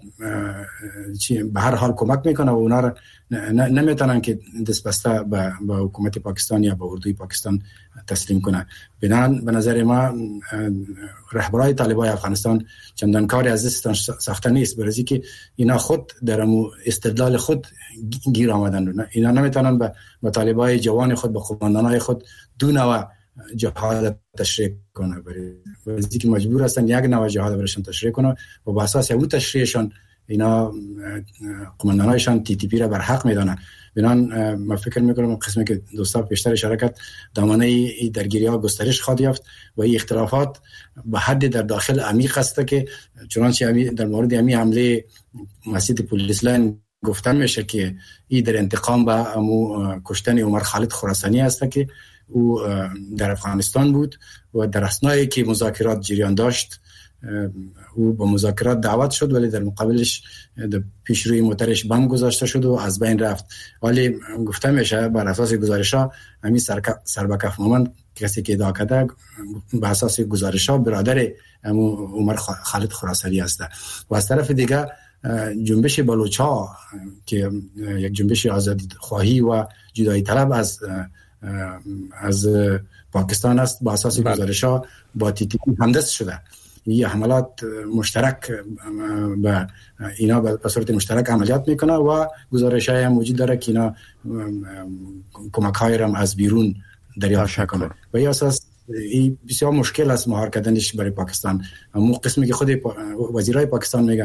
به هر حال کمک میکنه و اونا را نمیتونن که دست بسته به حکومت پاکستان یا به اردوی پاکستان تسلیم کنه. بنابراین به نظر ما رهبرای طالبای افغانستان چندان کاری از دستشان ساخته نیست، برای که اینا خود در استدلال خود گیر آمدن. اینا نمیتونن به طالبای جوان خود، به قماندانای خود دو نوع جهاد تشریح کنه، برای که مجبور هستن یک نوع جهاد برشان تشریح کنه و با اساس اون تشریحشان اینا قماندانایشان TTP را بر حق میدانن. بنابراین من فکر میکنم قسمی که دوستا پیشتر اشاره کرد دامنه ای درگیری ها گسترش خواهد یافت و این اختلافات به حد در داخل عمیق است که چنانچه در مورد همین حمله مسجد پلیس لاین گفتن میشه که این در انتقام به کشتن عمر خالد خراسانی است که او در افغانستان بود و در اثنایی که مذاکرات جریان داشت او به مذاکرات دعوت شد ولی در مقابلش پیش روی موترش بم گذاشته شد و از بین رفت. ولی گفته میشه بر اساس گزارش‌ها همین سربکف مومن کسی که ادعا کرده بر اساس گزارش‌ها برادر عمر خالد خراسانی است. و از طرف دیگه جنبش بلوچ‌ها که یک جنبش آزادی خواهی و جدایی طلب از پاکستان است، با اساس گزارش‌ها با TTP همدست شده. این حملات مشترک به اینا به صورت مشترک عملیات میکنه و گزارش‌های هم وجود داره که اینا کمک‌های را از بیرون دریافت کنه و این اساس این بسیار مشکل است مهار کردنش برای پاکستان. اما قسمی که خود وزیرای پاکستان میگه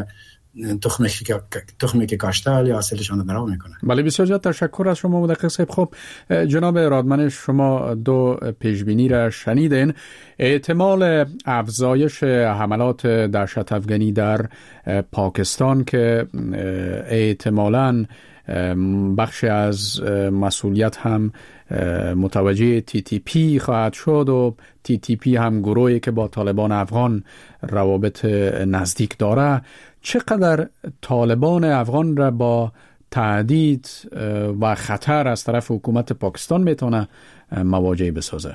تخمی که کاشته یا حاصلشان درآ میکنه. بله بسیار زیاد تشکر از شما مدقق صاحب. خب جناب رادمن، شما دو پیشبینی را شنیدین. احتمال افزایش حملات دهشت افغانی در پاکستان که احتمالاً بخش از مسئولیت هم متوجه TTP خواهد شد و TTP هم گروهی که با طالبان افغان روابط نزدیک داره، چقدر طالبان افغان را با تهدید و خطر از طرف حکومت پاکستان میتونه مواجه بسازه؟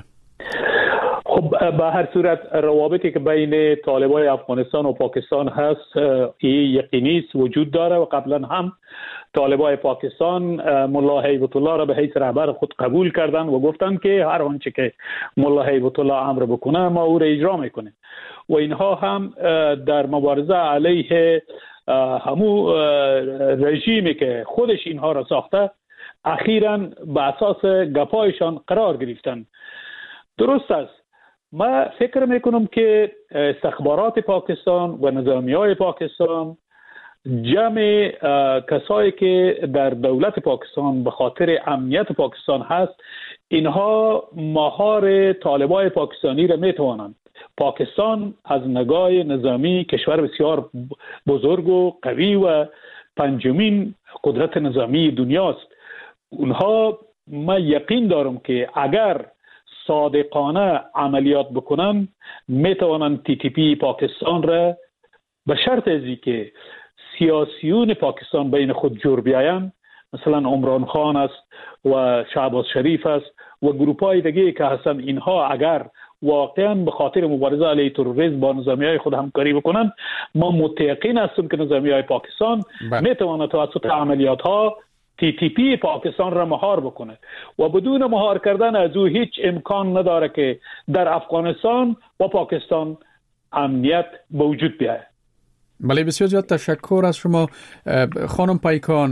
خب به هر صورت روابطی که بین طالبان افغانستان و پاکستان هست این یقینی است وجود داره و قبلا هم طالبان پاکستان ملا هیبت الله را به حیث رهبر خود قبول کردند و گفتند که هر آنچه که ملا هیبت الله امر بکنه ما او را اجرا میکنیم و اینها هم در مبارزه علیه همو رژیمی که خودش اینها را ساخته اخیراً به اساس گپایشان قرار گرفتند. درست است. ما فکر میکنم که استخبارات پاکستان و نظامیای پاکستان جمع کسایی که در دولت پاکستان به خاطر امنیت پاکستان هست، اینها مهار طالبای پاکستانی را میتوانند. پاکستان از نگاه نظامی کشور بسیار بزرگ و قوی و پنجمین قدرت نظامی دنیاست. اونها ما یقین دارم که اگر صادقانه عملیات بکنن میتوانند TTP پاکستان را به شرط ازی که سیاسیون پاکستان بین خود جور بیاین، مثلا عمران خان است و شهباز شریف است و گروپ‌های دیگه که هستن، اینها اگر واقعا به خاطر مبارزه علیه تروریسم با نظامیای خود همکاری بکنن، ما متقین هستیم که نظامیای پاکستان میتواند توسط عملیات‌ها TTP پاکستان را مهار بکنه و بدون مهار کردن از او هیچ امکان نداره که در افغانستان و پاکستان امنیت به وجود بیاید. بله بسیار زیاد تشکر از شما. خانم پایکان،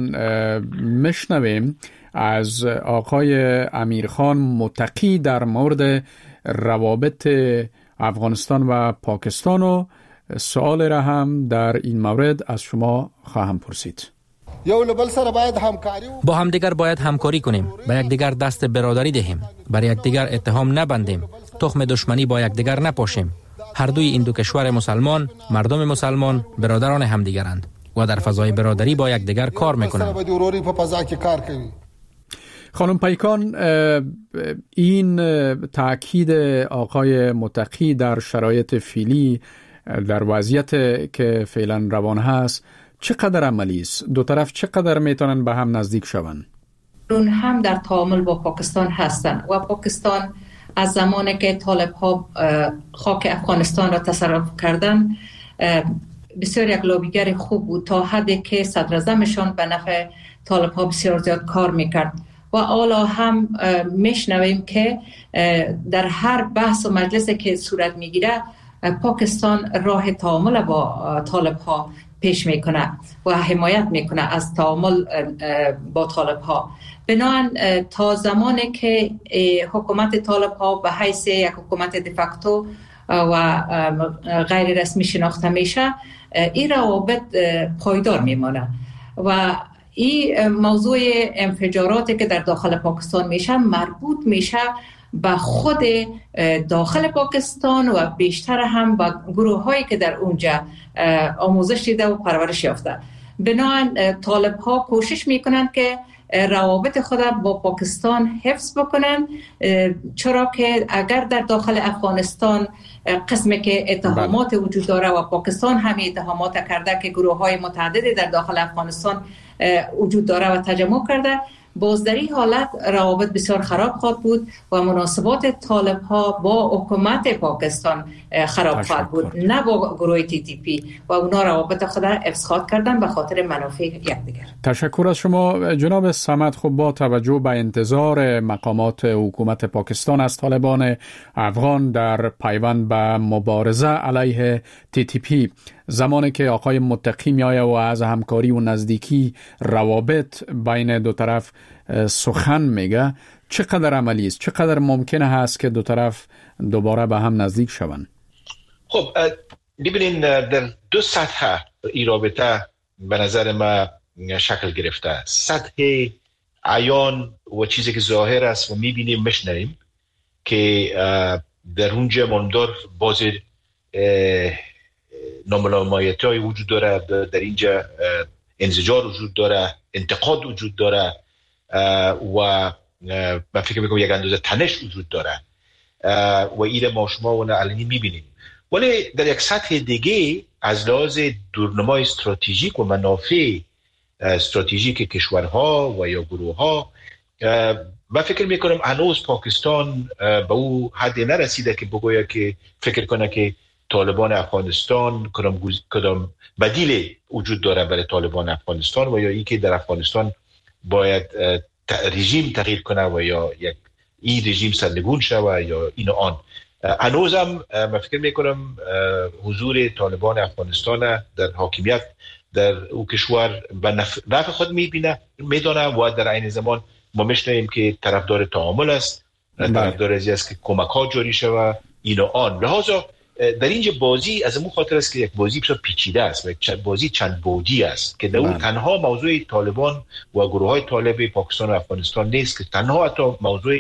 مشنویم از آقای امیرخان متقی در مورد روابط افغانستان و پاکستان و سوال را هم در این مورد از شما خواهم پرسید. با همدیگر باید همکاری کنیم، به یکدیگر دست برادری دهیم، بر یکدیگر اتهام نبندیم، تخم دشمنی با یکدیگر نپاشیم. هر دوی این دو کشور مسلمان، مردم مسلمان برادران همدیگرند و در فضای برادری با یکدیگر کار میکنند. خانم پیکان، این تاکید آقای متقی در شرایط فعلی در وضعیت که فعلا روان هست چقدر عملی است؟ دو طرف چقدر میتونن به هم نزدیک شوند؟ اون هم در تعامل با پاکستان هستند و پاکستان از زمانی که طالب ها خاک افغانستان را تصرف کردن بسیار یک لابیگر خوب بود، تا حدی که صدر اعظمشان به نفع طالب ها بسیار زیاد کار میکرد و حالا هم میشنویم که در هر بحث و مجلسی که صورت میگیره پاکستان راه تعامل با طالب ها پیش میکنه و حمایت میکنه از تعامل با طالب ها. بنابراین تا زمانی که حکومت طالب ها به حیث یک حکومت دفاکتو و غیر رسمی شناخته میشه، این روابط پایدار میمانه و این موضوع انفجاراتی که در داخل پاکستان میشه مربوط میشه به خود داخل پاکستان و بیشتر هم به گروه هایی که در اونجا آموزش دیده و پرورش یافته. بنابراین طالب ها کوشش میکنن که روابط خود با پاکستان حفظ بکنن، چرا که اگر در داخل افغانستان قسمی که اتهامات وجود داره و پاکستان همین اتهامات کرده که گروه های متعددی در داخل افغانستان وجود داره و تجمع کرده، باز در این حالت روابط بسیار خراب خواهد بود و مناسبات طالب ها با حکومت پاکستان خراب خواهد بود، نه با گروه TTP و اونا روابط خود را حفظ خواهد کردن به خاطر منافع یکدیگر. تشکر از شما جناب صمد. خب با توجه به انتظار مقامات حکومت پاکستان از طالبان افغان در پیوند به مبارزه علیه TTP، زمانی که آقای متقی میآید و از همکاری و نزدیکی روابط بین دو طرف سخن میگه، چقدر عملی است؟ چقدر ممکنه هست که دو طرف دوباره به هم نزدیک شوند؟ خب ببینین در دو سطح این رابطه به نظر ما شکل گرفته. سطح عیان و چیزی که ظاهر است و میبینیم مشنویم که در اونجا ماندار باز ناملایمایتی های وجود داره، در اینجا انزجار وجود داره، انتقاد وجود داره و من فکر میکنم یک اندازه تنش وجود داره و ایره ما شما و علنی میبینیم. ولی در یک سطح دیگه از لحاظ دورنمای استراتژیک و منافع استراتژیک کشورها و یا گروهها، من فکر میکنم هنوز پاکستان به او حد نرسیده که بگوید که فکر کنه که طالبان افغانستان کدام بدیل وجود داره برای طالبان افغانستان و یا این که در افغانستان باید رژیم تغییر کنه و یا یک این رژیم سرنگون شود یا این و آن. هنوزم من فکر میکنم حضور طالبان افغانستان در حاکمیت در او کشور به نفع خود میدانه و در عین زمان ما میشنویم که طرفدار تعامل است، طرفدار ازی است که کمک ها جاری شود این و آن. لحاظا در اینجا بازی از اون خاطر است که یک بازی بسیار پیچیده است و یک بازی چند بعدی است که در اون تنها موضوع طالبان و گروه های طالب پاکستان و افغانستان نیست، که تنها حتی موضوع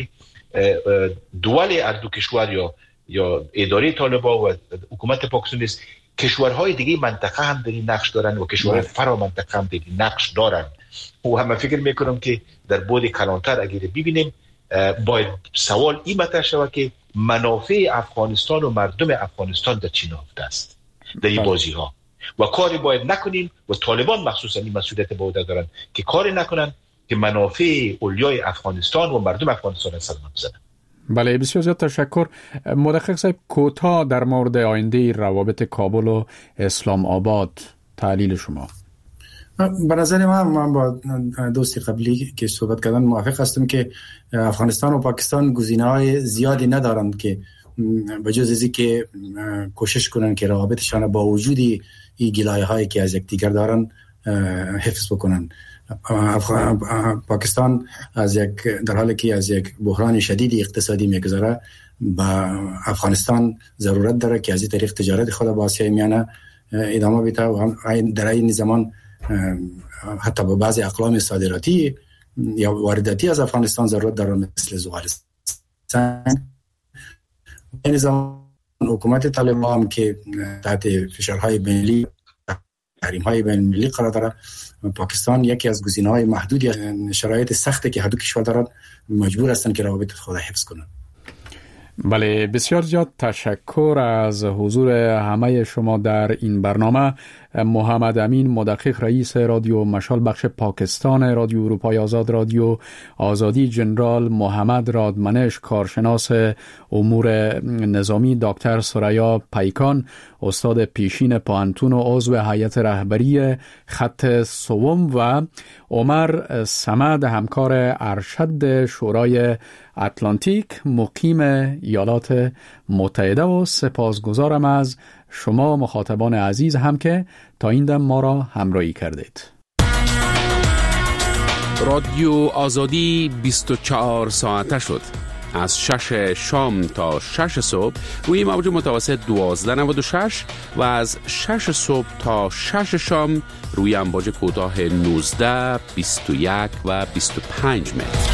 دول اردو کشور یا اداره طالبان و حکومت پاکستان نیست. کشورهای دیگه منطقه هم در این نقش دارن و کشورهای فرا منطقه هم در این نقش دارن و هم فکر میکنم که در بعد کلانتر اگر ببینیم باید سوال این مطرح شود که منافع افغانستان و مردم افغانستان در چی نهفته است در این بازی ها و کاری باید نکنیم و طالبان مخصوصا این مسئولیت به عهده دارن که کاری نکنن که منافع اولیای افغانستان و مردم افغانستان سر بزنن. بله، بسیار زیاد تشکر. مدقق صاحب، کوتاه در مورد آینده روابط کابل و اسلام آباد تحلیل شما. به نظر من با دوست قبلی که صحبت کردن موافق هستم که افغانستان و پاکستان گزینه‌های زیادی ندارند که بجز از اینکه کوشش کنن که روابطشان با وجود این گلایه‌هایی که از یکدیگر دارن حفظ بکنن. پاکستان در حالی که از یک بحران شدید اقتصادی میگذره، با افغانستان ضرورت داره که از این طریق تجارت خود با آسیای میانه ادامه بده و در این زمان حتی با بعضی اقلام صادراتی یا وارداتی از افغانستان ضرورت داره، مثل زغال سنگ. این زمان حکومت طالبان که تحت فشارهای بین‌المللی، تحریم‌های بین‌المللی قرار داره، پاکستان یکی از گزینه‌های محدودی شرایط سختی که هر دو کشور دارند مجبور هستند که روابط خود حفظ کنند. بله، بسیار زیاد تشکر از حضور همه شما در این برنامه. محمد امین مدقق، رئیس رادیو مشال بخش پاکستان رادیو اروپای آزاد، رادیو آزادی، جنرال محمد رادمنش، کارشناس امور نظامی، دکتر سریا پیکان، استاد پیشین پوهنتون و عضو هیئت رهبری خط سوم، و عمر صمد، همکار ارشد شورای اتلانتیک مقیم ایالات متحده. و سپاسگزارم از شما مخاطبان عزیز هم که تا این دم ما را همراهی کردید. رادیو آزادی 24 ساعته شد. از 6 شام تا 6 صبح روی موج متوسط 1296 و از 6 صبح تا 6 شام روی امواج کوتاه 19، 21 و 25 متر.